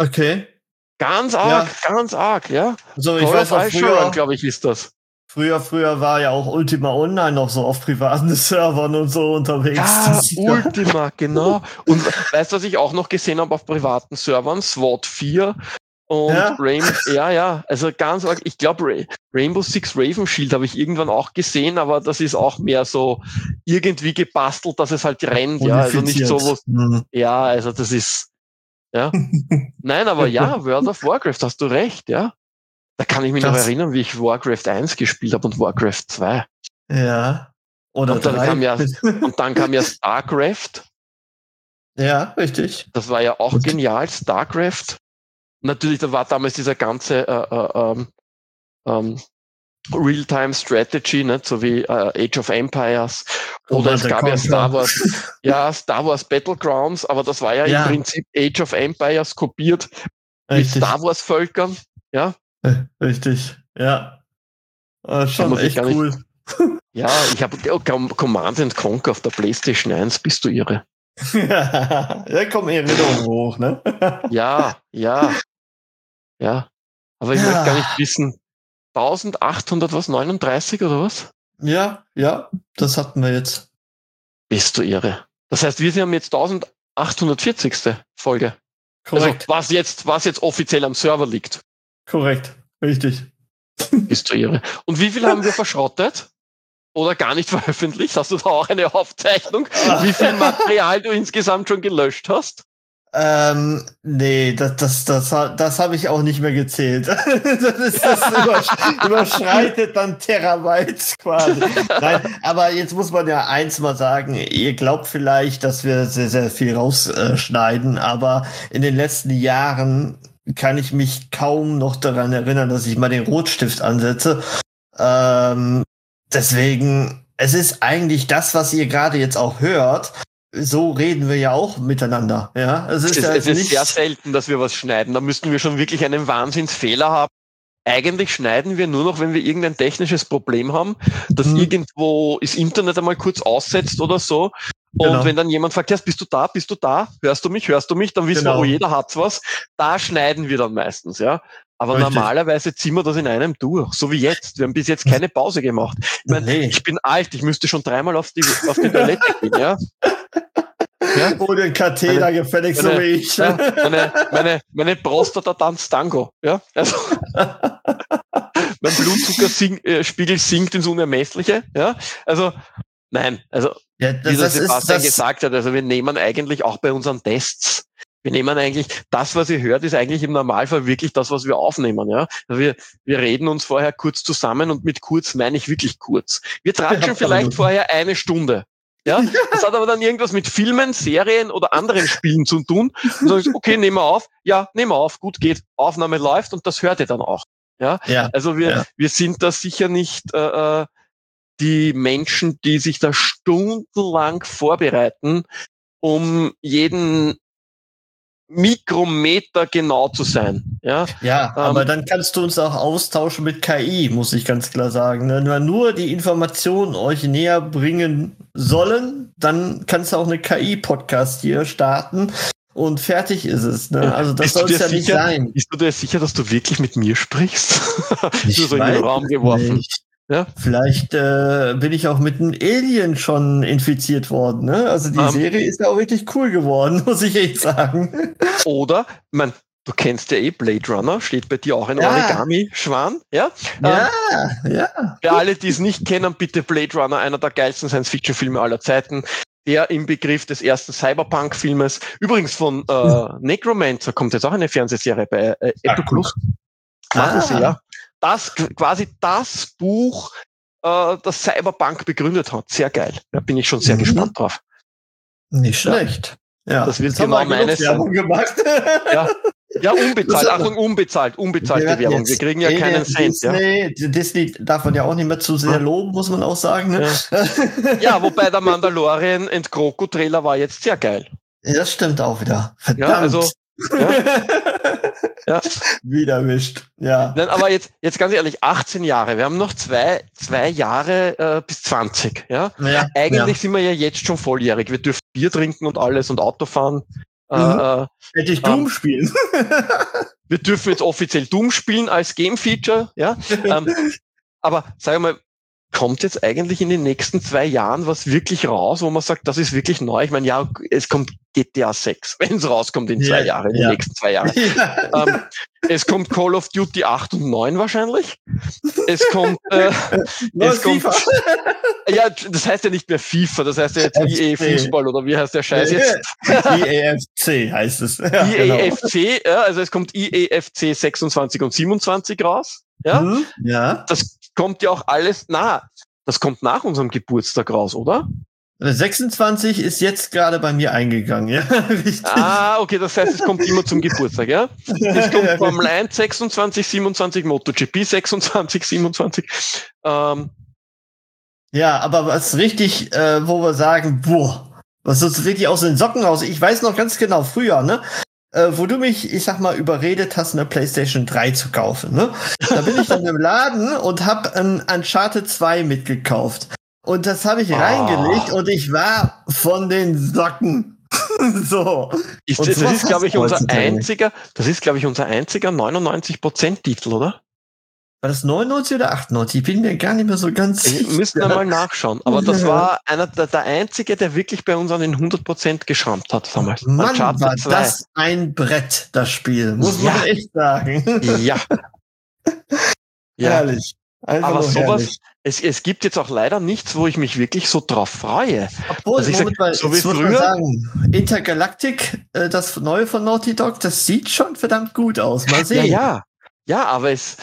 Okay. Ganz arg, ja. So, ich weiß auch früher, glaube ich, ist das. Früher war ja auch Ultima Online noch so auf privaten Servern und so unterwegs. Ja, Ultima, genau. Und weißt du, was ich auch noch gesehen habe auf privaten Servern? SWAT 4 und Rainbow, also ganz arg. Ich glaube, Rainbow Six Raven Shield habe ich irgendwann auch gesehen, aber das ist auch mehr so irgendwie gebastelt, dass es halt rennt, ja. Also nicht so was. Ja, also das ist, ja. Nein, aber ja, World of Warcraft, hast du recht, ja. Da kann ich mich noch erinnern, wie ich Warcraft 1 gespielt habe und Warcraft 2. Ja. Oder und dann 3. Und dann kam ja StarCraft. Ja, richtig. Das war ja auch genial, StarCraft. Natürlich, da war damals dieser ganze Real-Time Strategy, nicht? So wie Age of Empires. Oder es gab ja Star Wars Battlegrounds, aber das war ja im Prinzip Age of Empires kopiert mit Star Wars Völkern. Ja. Richtig, ja. Schon echt cool. Ja, ich habe Command ' Conquer auf der PlayStation 1, bist du irre? Ja, kommen Erinnerungen hoch, ne? Ja. Aber ich möchte gar nicht wissen, 1839 oder was? Ja, das hatten wir jetzt. Bist du irre? Das heißt, wir haben jetzt 1840. Folge. Korrekt. Also, was jetzt offiziell am Server liegt. Korrekt, richtig. Bist du irre. Und wie viel haben wir verschrottet? Oder gar nicht veröffentlicht? Hast du da auch eine Aufzeichnung, wie viel Material du insgesamt schon gelöscht hast? Nee, das habe ich auch nicht mehr gezählt. Das überschreitet dann Terabytes quasi. Nein, aber jetzt muss man ja eins mal sagen, ihr glaubt vielleicht, dass wir sehr, sehr viel rausschneiden, aber in den letzten Jahren kann ich mich kaum noch daran erinnern, dass ich mal den Rotstift ansetze. Deswegen, es ist eigentlich das, was ihr gerade jetzt auch hört. So reden wir ja auch miteinander. Ja, es ist sehr selten, dass wir was schneiden. Da müssten wir schon wirklich einen Wahnsinnsfehler haben. Eigentlich schneiden wir nur noch, wenn wir irgendein technisches Problem haben, dass irgendwo das Internet einmal kurz aussetzt oder so. Und wenn dann jemand fragt, bist du da? Hörst du mich? Dann wissen wir, jeder hat's was. Da schneiden wir dann meistens, ja. Aber normalerweise ziehen wir das in einem durch, so wie jetzt. Wir haben bis jetzt keine Pause gemacht. Ich meine, ich bin alt, ich müsste schon 3-mal auf die Toilette gehen, ja. Ja? Oder ein Katheter gefälligst, so wie ich. Ja, meine Prostata tanzt Tango. Ja? Also, mein Blutzuckerspiegel sinkt ins Unermessliche. Ja? Also, nein. Also, wie das Sebastian gesagt hat, also wir nehmen eigentlich auch bei unseren Tests, das, was ihr hört, ist eigentlich im Normalfall wirklich das, was wir aufnehmen. Ja? Also wir reden uns vorher kurz zusammen und mit kurz meine ich wirklich kurz. Wir tratschen vielleicht vorher 1 Stunde. Ja, das hat aber dann irgendwas mit Filmen, Serien oder anderen Spielen zu tun. Und dann sagst du, okay, nehmen wir auf. Ja, nehmen wir auf. Gut geht. Aufnahme läuft und das hört ihr dann auch. Ja, also wir sind da sicher nicht die Menschen, die sich da stundenlang vorbereiten, um jeden Mikrometer genau zu sein. Ja, aber dann kannst du uns auch austauschen mit KI, muss ich ganz klar sagen. Wenn wir nur die Informationen euch näher bringen sollen, dann kannst du auch eine KI-Podcast hier starten und fertig ist es. Ne? Also das soll es ja nicht sein. Bist du dir sicher, dass du wirklich mit mir sprichst? Ich so in den Raum geworfen. Nicht. Ja? Vielleicht bin ich auch mit einem Alien schon infiziert worden. Ne? Also die Serie ist ja auch richtig cool geworden, muss ich echt sagen. Oder, du kennst ja Blade Runner, steht bei dir auch ein Origami-Schwan. Ja? Für alle, die es nicht kennen, bitte Blade Runner, einer der geilsten Science-Fiction-Filme aller Zeiten. Der im Begriff des ersten Cyberpunk-Filmes. Übrigens von Necromancer kommt jetzt auch eine Fernsehserie bei Apple Plus. Machen sie, ja. Das quasi das Buch, das Cyberpunk begründet hat. Sehr geil. Da bin ich schon sehr gespannt drauf. Nicht schlecht. Ja, das wird genau meines Werbung gemacht. Ja, unbezahlt. Achtung, unbezahlte Werbung. Wir kriegen ja keinen Cent. Disney darf man ja auch nicht mehr zu sehr loben, muss man auch sagen. Ne? Ja, wobei der Mandalorian and Grogu Trailer war jetzt sehr geil. Ja, das stimmt auch wieder. Verdammt. Ja, also, wieder erwischt. Ja. Nein, aber jetzt ganz ehrlich, 18 Jahre. Wir haben noch zwei Jahre bis 20. Ja? Eigentlich sind wir ja jetzt schon volljährig. Wir dürfen Bier trinken und alles und Auto fahren. Hätte ich Doom spielen. Wir dürfen jetzt offiziell Doom spielen als Game-Feature, ja. Aber sag mal, kommt jetzt eigentlich in den nächsten 2 Jahren was wirklich raus, wo man sagt, das ist wirklich neu? Ich meine, ja, es kommt GTA 6, wenn es rauskommt in 2 Jahren, in den nächsten 2 Jahren. Es kommt Call of Duty 8 und 9 wahrscheinlich. Es kommt, FIFA. Ja, das heißt ja nicht mehr FIFA, das heißt ja jetzt EA Fußball oder wie heißt der Scheiß jetzt? EAFC heißt es. Ja, EAFC, ja, also es kommt EAFC 26 und 27 raus. Ja, ja. Das kommt ja auch alles das kommt nach unserem Geburtstag raus, oder? 26 ist jetzt gerade bei mir eingegangen, ja. Richtig. Okay, das heißt, es kommt immer zum Geburtstag, ja? Es kommt Formel 1 26, 27, MotoGP 26, 27. Ja, aber was richtig, wo wir sagen, was ist wirklich aus den Socken raus? Ich weiß noch ganz genau, früher, ne? Wo du mich, ich sag mal, überredet hast, eine PlayStation 3 zu kaufen, ne? Da bin ich dann im Laden und hab ein Uncharted 2 mitgekauft. Und das habe ich reingelegt und ich war von den Socken. So. Das ist, glaube ich, unser einziger 99%-Titel, oder? War das 99 oder 98? Ich bin mir gar nicht mehr so ganz sicher. Wir müssten mal nachschauen. Aber das war einer der einzige, der wirklich bei uns an den 100% geschrammt hat damals. Mann, war das ein Brett, das Spiel. Muss man echt sagen. Ja. Herrlich. Aber sowas, es gibt jetzt auch leider nichts, wo ich mich wirklich so drauf freue. Obwohl, also so wie früher sagen, Intergalactic, das Neue von Naughty Dog, das sieht schon verdammt gut aus. Mal sehen. Ja, aber es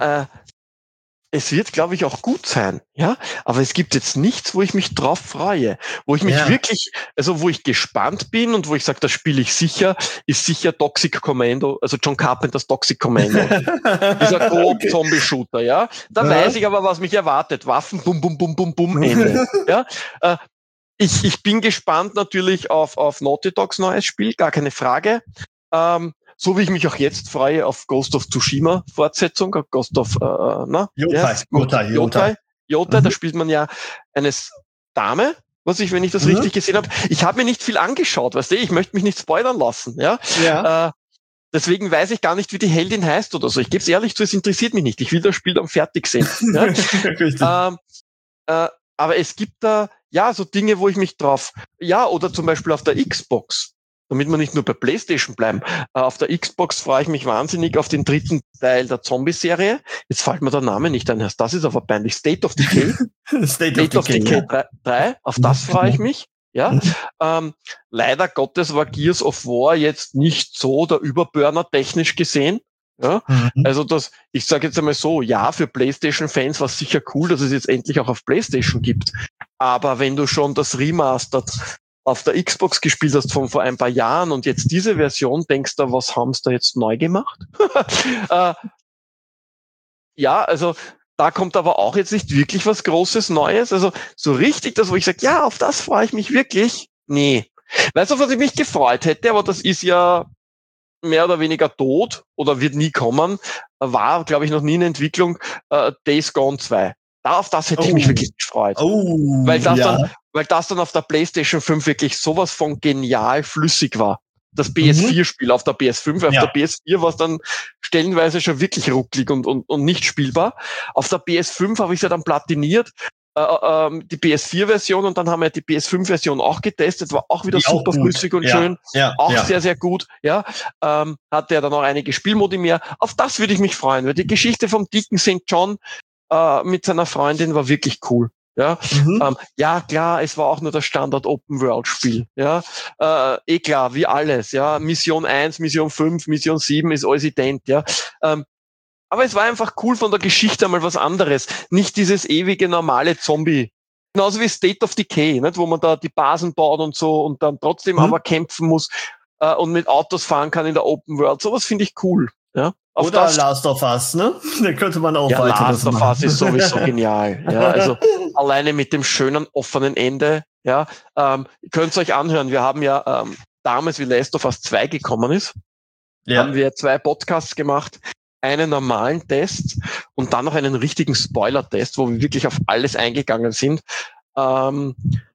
wird, glaube ich, auch gut sein, ja. Aber es gibt jetzt nichts, wo ich mich drauf freue, wo ich mich wirklich, also wo ich gespannt bin und wo ich sage, das spiele ich sicher, ist sicher Toxic Commando, also John Carpenters Toxic Commando. Dieser Coop-Zombie-Shooter, ja. Da weiß ich aber, was mich erwartet. Waffen, bum, bum, bum, bum, bum, Ende. Ja. Ich bin gespannt natürlich auf Naughty Dogs neues Spiel, gar keine Frage. So wie ich mich auch jetzt freue auf Ghost of Tsushima Fortsetzung, Ghost of Yotai. Da spielt man ja eine Dame, wenn ich das richtig gesehen habe. Ich habe mir nicht viel angeschaut, weißt du, ich möchte mich nicht spoilern lassen, ja. Deswegen weiß ich gar nicht, wie die Heldin heißt oder so. Ich gebe es ehrlich zu, es interessiert mich nicht. Ich will das Spiel dann fertig sehen. Ja? Aber es gibt da so Dinge, wo ich mich drauf, oder zum Beispiel auf der Xbox. Damit wir nicht nur bei PlayStation bleiben. Auf der Xbox freue ich mich wahnsinnig auf den 3. Teil der Zombie-Serie. Jetzt fällt mir der Name nicht ein. Das ist aber peinlich. State of Decay. State of Decay 3. Auf das freue ich mich. Ja. Leider Gottes war Gears of War jetzt nicht so der Überburner technisch gesehen. Ja. Also ich sage jetzt einmal so, für PlayStation-Fans war es sicher cool, dass es jetzt endlich auch auf PlayStation gibt. Aber wenn du schon das Remastered auf der Xbox gespielt hast von vor ein paar Jahren und jetzt diese Version, denkst du, was haben sie da jetzt neu gemacht? Also da kommt aber auch jetzt nicht wirklich was Großes Neues. Also so richtig das, wo ich sage, auf das freue ich mich wirklich. Nee. Weißt du, was ich mich gefreut hätte, aber das ist ja mehr oder weniger tot oder wird nie kommen, war, glaube ich, noch nie in Entwicklung, Days Gone 2. Auf das hätte ich mich wirklich gefreut. Weil das dann auf der PlayStation 5 wirklich sowas von genial flüssig war. Das PS4-Spiel auf der PS5, auf der PS4 war es dann stellenweise schon wirklich rucklig und nicht spielbar. Auf der PS5 habe ich es ja dann platiniert, die PS4-Version, und dann haben wir die PS5-Version auch getestet, war auch wieder super flüssig und schön. Sehr, sehr gut. Ja, hatte ja dann auch einige Spielmodi mehr. Auf das würde ich mich freuen, weil die Geschichte vom dicken St. John mit seiner Freundin war wirklich cool. Ja, klar, es war auch nur das Standard-Open-World-Spiel. Ja, klar, wie alles. Ja, Mission 1, Mission 5, Mission 7 ist alles ident. Ja, aber es war einfach cool von der Geschichte einmal was anderes. Nicht dieses ewige normale Zombie. Genauso wie State of Decay, nicht, wo man da die Basen baut und so und dann trotzdem aber kämpfen muss und mit Autos fahren kann in der Open World. Sowas finde ich cool. Ja. Oder Last of Us, ne? Da könnte man auch weiter Last of Us ist sowieso genial. Ja, also alleine mit dem schönen offenen Ende. Ja, ihr könnt es euch anhören. Wir haben ja damals, wie Last of Us 2 gekommen ist, haben wir 2 Podcasts gemacht, einen normalen Test und dann noch einen richtigen Spoiler-Test, wo wir wirklich auf alles eingegangen sind.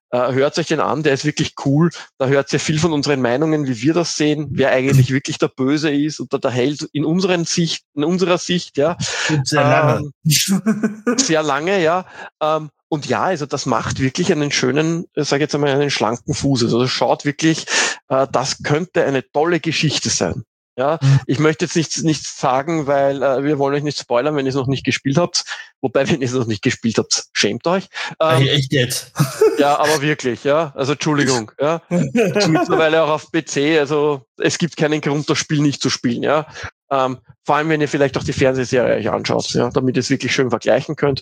hört euch den an, der ist wirklich cool. Da hört ihr viel von unseren Meinungen, wie wir das sehen, wer eigentlich wirklich der Böse ist oder der Held in unserer Sicht, ja. Sehr lange. Sehr lange, ja. Und ja, also das macht wirklich einen schönen, sage jetzt einmal, einen schlanken Fuß. Also schaut wirklich, das könnte eine tolle Geschichte sein. Ja, ich möchte jetzt nichts sagen, weil wir wollen euch nicht spoilern, wenn ihr es noch nicht gespielt habt. Wobei, wenn ihr es noch nicht gespielt habt, schämt euch. Echt jetzt? Ja, aber wirklich, ja. Also Entschuldigung, ja. Mittlerweile auch auf PC, also es gibt keinen Grund, das Spiel nicht zu spielen, ja. Vor allem, wenn ihr vielleicht auch die Fernsehserie euch anschaut, ja, damit ihr es wirklich schön vergleichen könnt.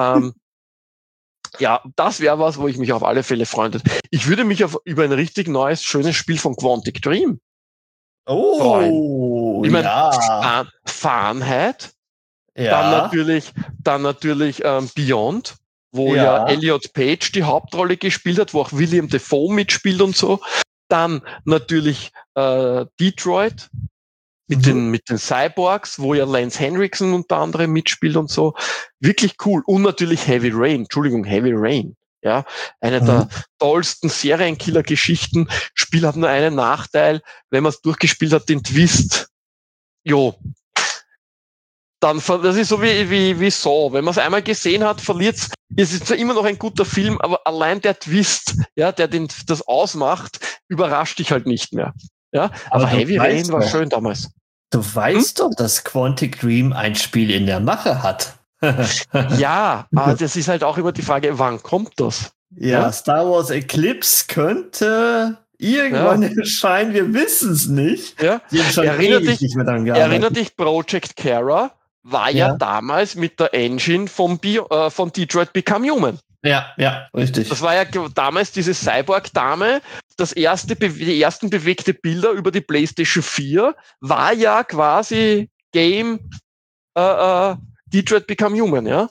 Ja, das wäre was, wo ich mich auf alle Fälle freue. Ich würde mich über ein richtig neues, schönes Spiel von Quantic Dream freuen. Ich meine, ja. Fahrenheit, Ja. dann natürlich Beyond, wo ja Elliot Page die Hauptrolle gespielt hat, wo auch William Dafoe mitspielt und so. Dann natürlich Detroit mit den Cyborgs, wo ja Lance Henriksen unter anderem mitspielt und so. Wirklich cool. Und natürlich Heavy Rain. Ja, eine der tollsten Serienkiller-Geschichten. Spiel hat nur einen Nachteil, wenn man es durchgespielt hat, den Twist. Jo. Dann, das ist so wie Saw. Wenn man es einmal gesehen hat, verliert's. Es ist zwar immer noch ein guter Film, aber allein der Twist, ja, der das ausmacht, überrascht dich halt nicht mehr. Ja, aber Heavy Rain war schön damals. Du weißt doch, dass Quantic Dream ein Spiel in der Mache hat. Ja, aber das ist halt auch immer die Frage, wann kommt das? Ja, Star Wars Eclipse könnte irgendwann erscheinen, wir wissen es nicht. Ja. Die haben schon nicht mehr dran gearbeitet. Erinnert dich, Project Kara war ja damals mit der Engine von Detroit Become Human. Ja, richtig. Das war ja damals diese Cyborg-Dame, die ersten bewegte Bilder über die PlayStation 4 war ja quasi Game Detroit Become Human, ja?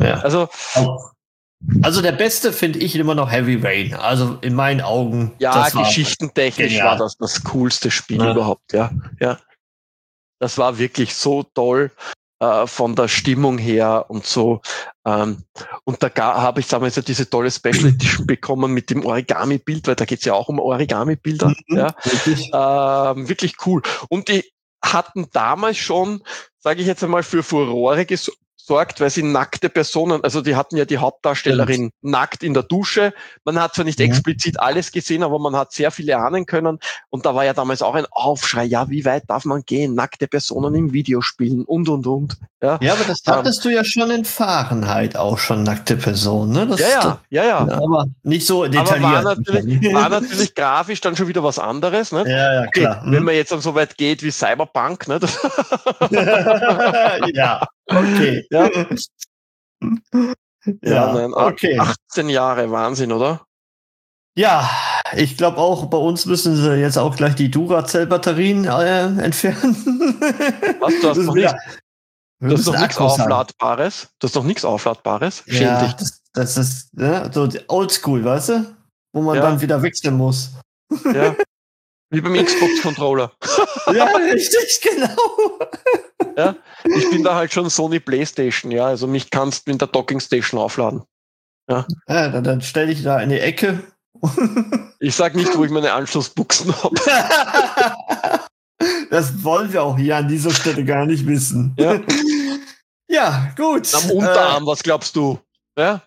Also der beste finde ich immer noch Heavy Rain. Also in meinen Augen. Ja, geschichtentechnisch war das coolste Spiel überhaupt, ja. Das war wirklich so toll von der Stimmung her und so. Und da habe ich damals ja diese tolle Special Edition bekommen mit dem Origami-Bild, weil da geht's ja auch um Origami-Bilder. Wirklich cool. Und die hatten damals schon, sage ich jetzt einmal, für Furore gesorgt, weil sie nackte Personen, also die hatten ja die Hauptdarstellerin nackt in der Dusche. Man hat zwar nicht explizit alles gesehen, aber man hat sehr viele ahnen können. Und da war ja damals auch ein Aufschrei, ja, wie weit darf man gehen? Nackte Personen im Videospielen und. Ja, aber das hattest du ja schon in Fahrenheit auch schon, nackte Personen, ne? Ja. Aber nicht so detailliert. Aber war natürlich grafisch dann schon wieder was anderes, ne? Ja, klar. Wenn man jetzt dann so weit geht wie Cyberpunk, ne? Ja, okay. Okay. 18 Jahre, Wahnsinn, oder? Ja, ich glaube auch, bei uns müssen sie jetzt auch gleich die Duracell-Batterien entfernen. Was, du hast noch nichts Aufladbares? Du hast doch nichts Aufladbares? Schäm dich. Das ist so oldschool, weißt du? Wo man dann wieder wechseln muss. Ja. Wie beim Xbox-Controller. Ja, richtig, genau. Ja, ich bin da halt schon Sony PlayStation, ja. Also mich kannst du in der Dockingstation aufladen. Ja, dann stelle ich da in die Ecke. Ich sag nicht, wo ich meine Anschlussbuchsen habe. Das wollen wir auch hier an dieser Stelle gar nicht wissen. Ja, gut. Am Unterarm, was glaubst du? Ja?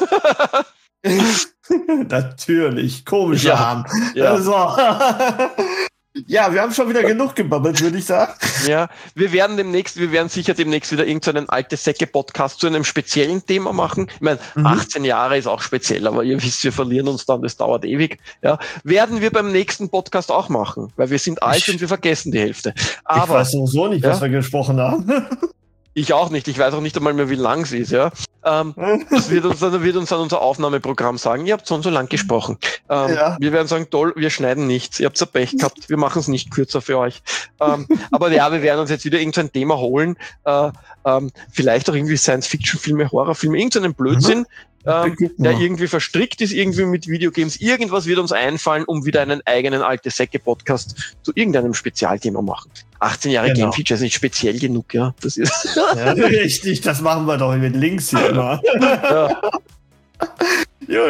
Natürlich, komischer Arm. Ja. Also, ja, wir haben schon wieder genug gebabbelt, würde ich sagen. Ja, wir werden sicher demnächst wieder irgendeinen alte Säcke-Podcast zu einem speziellen Thema machen. Ich meine, 18 Jahre ist auch speziell, aber ihr wisst, wir verlieren uns dann, das dauert ewig. Ja, werden wir beim nächsten Podcast auch machen, weil wir sind alt und wir vergessen die Hälfte. Aber, ich weiß sowieso nicht, was wir gesprochen haben. Ich auch nicht. Ich weiß auch nicht einmal mehr, wie lang sie ist, ja. Das wird uns dann unser Aufnahmeprogramm sagen, ihr habt so und so lang gesprochen. Wir werden sagen, toll, wir schneiden nichts. Ihr habt so Pech gehabt, wir machen es nicht kürzer für euch. Aber ja, wir werden uns jetzt wieder irgendein Thema holen. Vielleicht auch irgendwie Science-Fiction-Filme, Horrorfilme, irgendeinen Blödsinn, der irgendwie verstrickt ist, irgendwie mit Videogames. Irgendwas wird uns einfallen, um wieder einen eigenen alte Säcke-Podcast zu irgendeinem Spezialthema machen. 18 Jahre Game Feature ist nicht speziell genug, ja. Das ist richtig, das machen wir doch mit Links hier immer. Ja. Gut.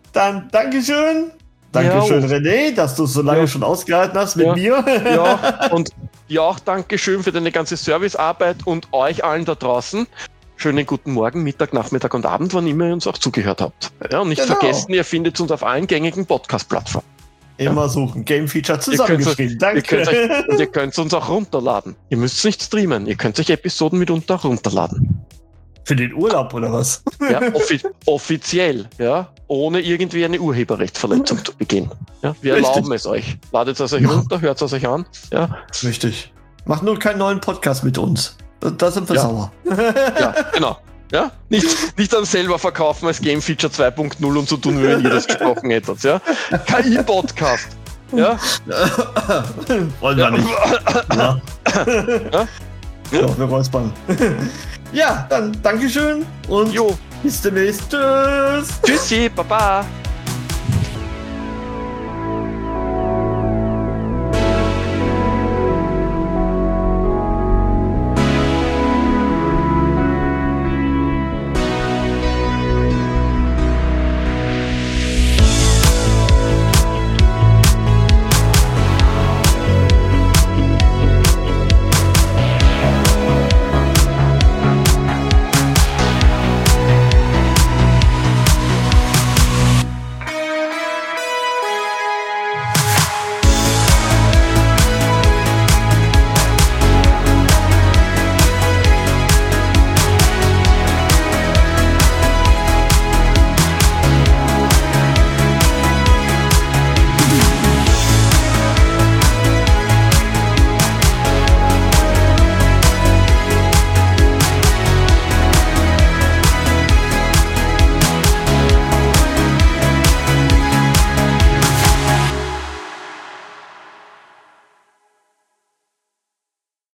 Dann Dankeschön. Dankeschön, René, dass du so lange schon ausgehalten hast mit mir. Ja, und dir auch Dankeschön für deine ganze Servicearbeit und euch allen da draußen. Schönen guten Morgen, Mittag, Nachmittag und Abend, wann immer ihr uns auch zugehört habt. Ja, und nicht vergessen, ihr findet uns auf allen gängigen Podcast-Plattformen. Immer suchen, Game Feature zusammengeschrieben. Danke. Ihr könnt uns auch runterladen. Ihr müsst nicht streamen, ihr könnt euch Episoden mitunter runterladen. Für den Urlaub oder was? Ja, offiziell, ja, ohne irgendwie eine Urheberrechtsverletzung zu begehen. Ja, wir erlauben es euch. Ladet es euch runter, hört es euch an. Ja. Richtig. Macht nur keinen neuen Podcast mit uns. Da sind wir sauer. Ja, genau. Ja? Nicht dann selber verkaufen als Game Feature 2.0 und so tun, wie wenn ihr das gesprochen hättet. Ja? KI-Podcast. Ja? Wollen wir nicht. Ja. Ja? So, wir räuspern. Ja, dann Dankeschön und bis demnächst. Tschüss. Tschüssi, Baba.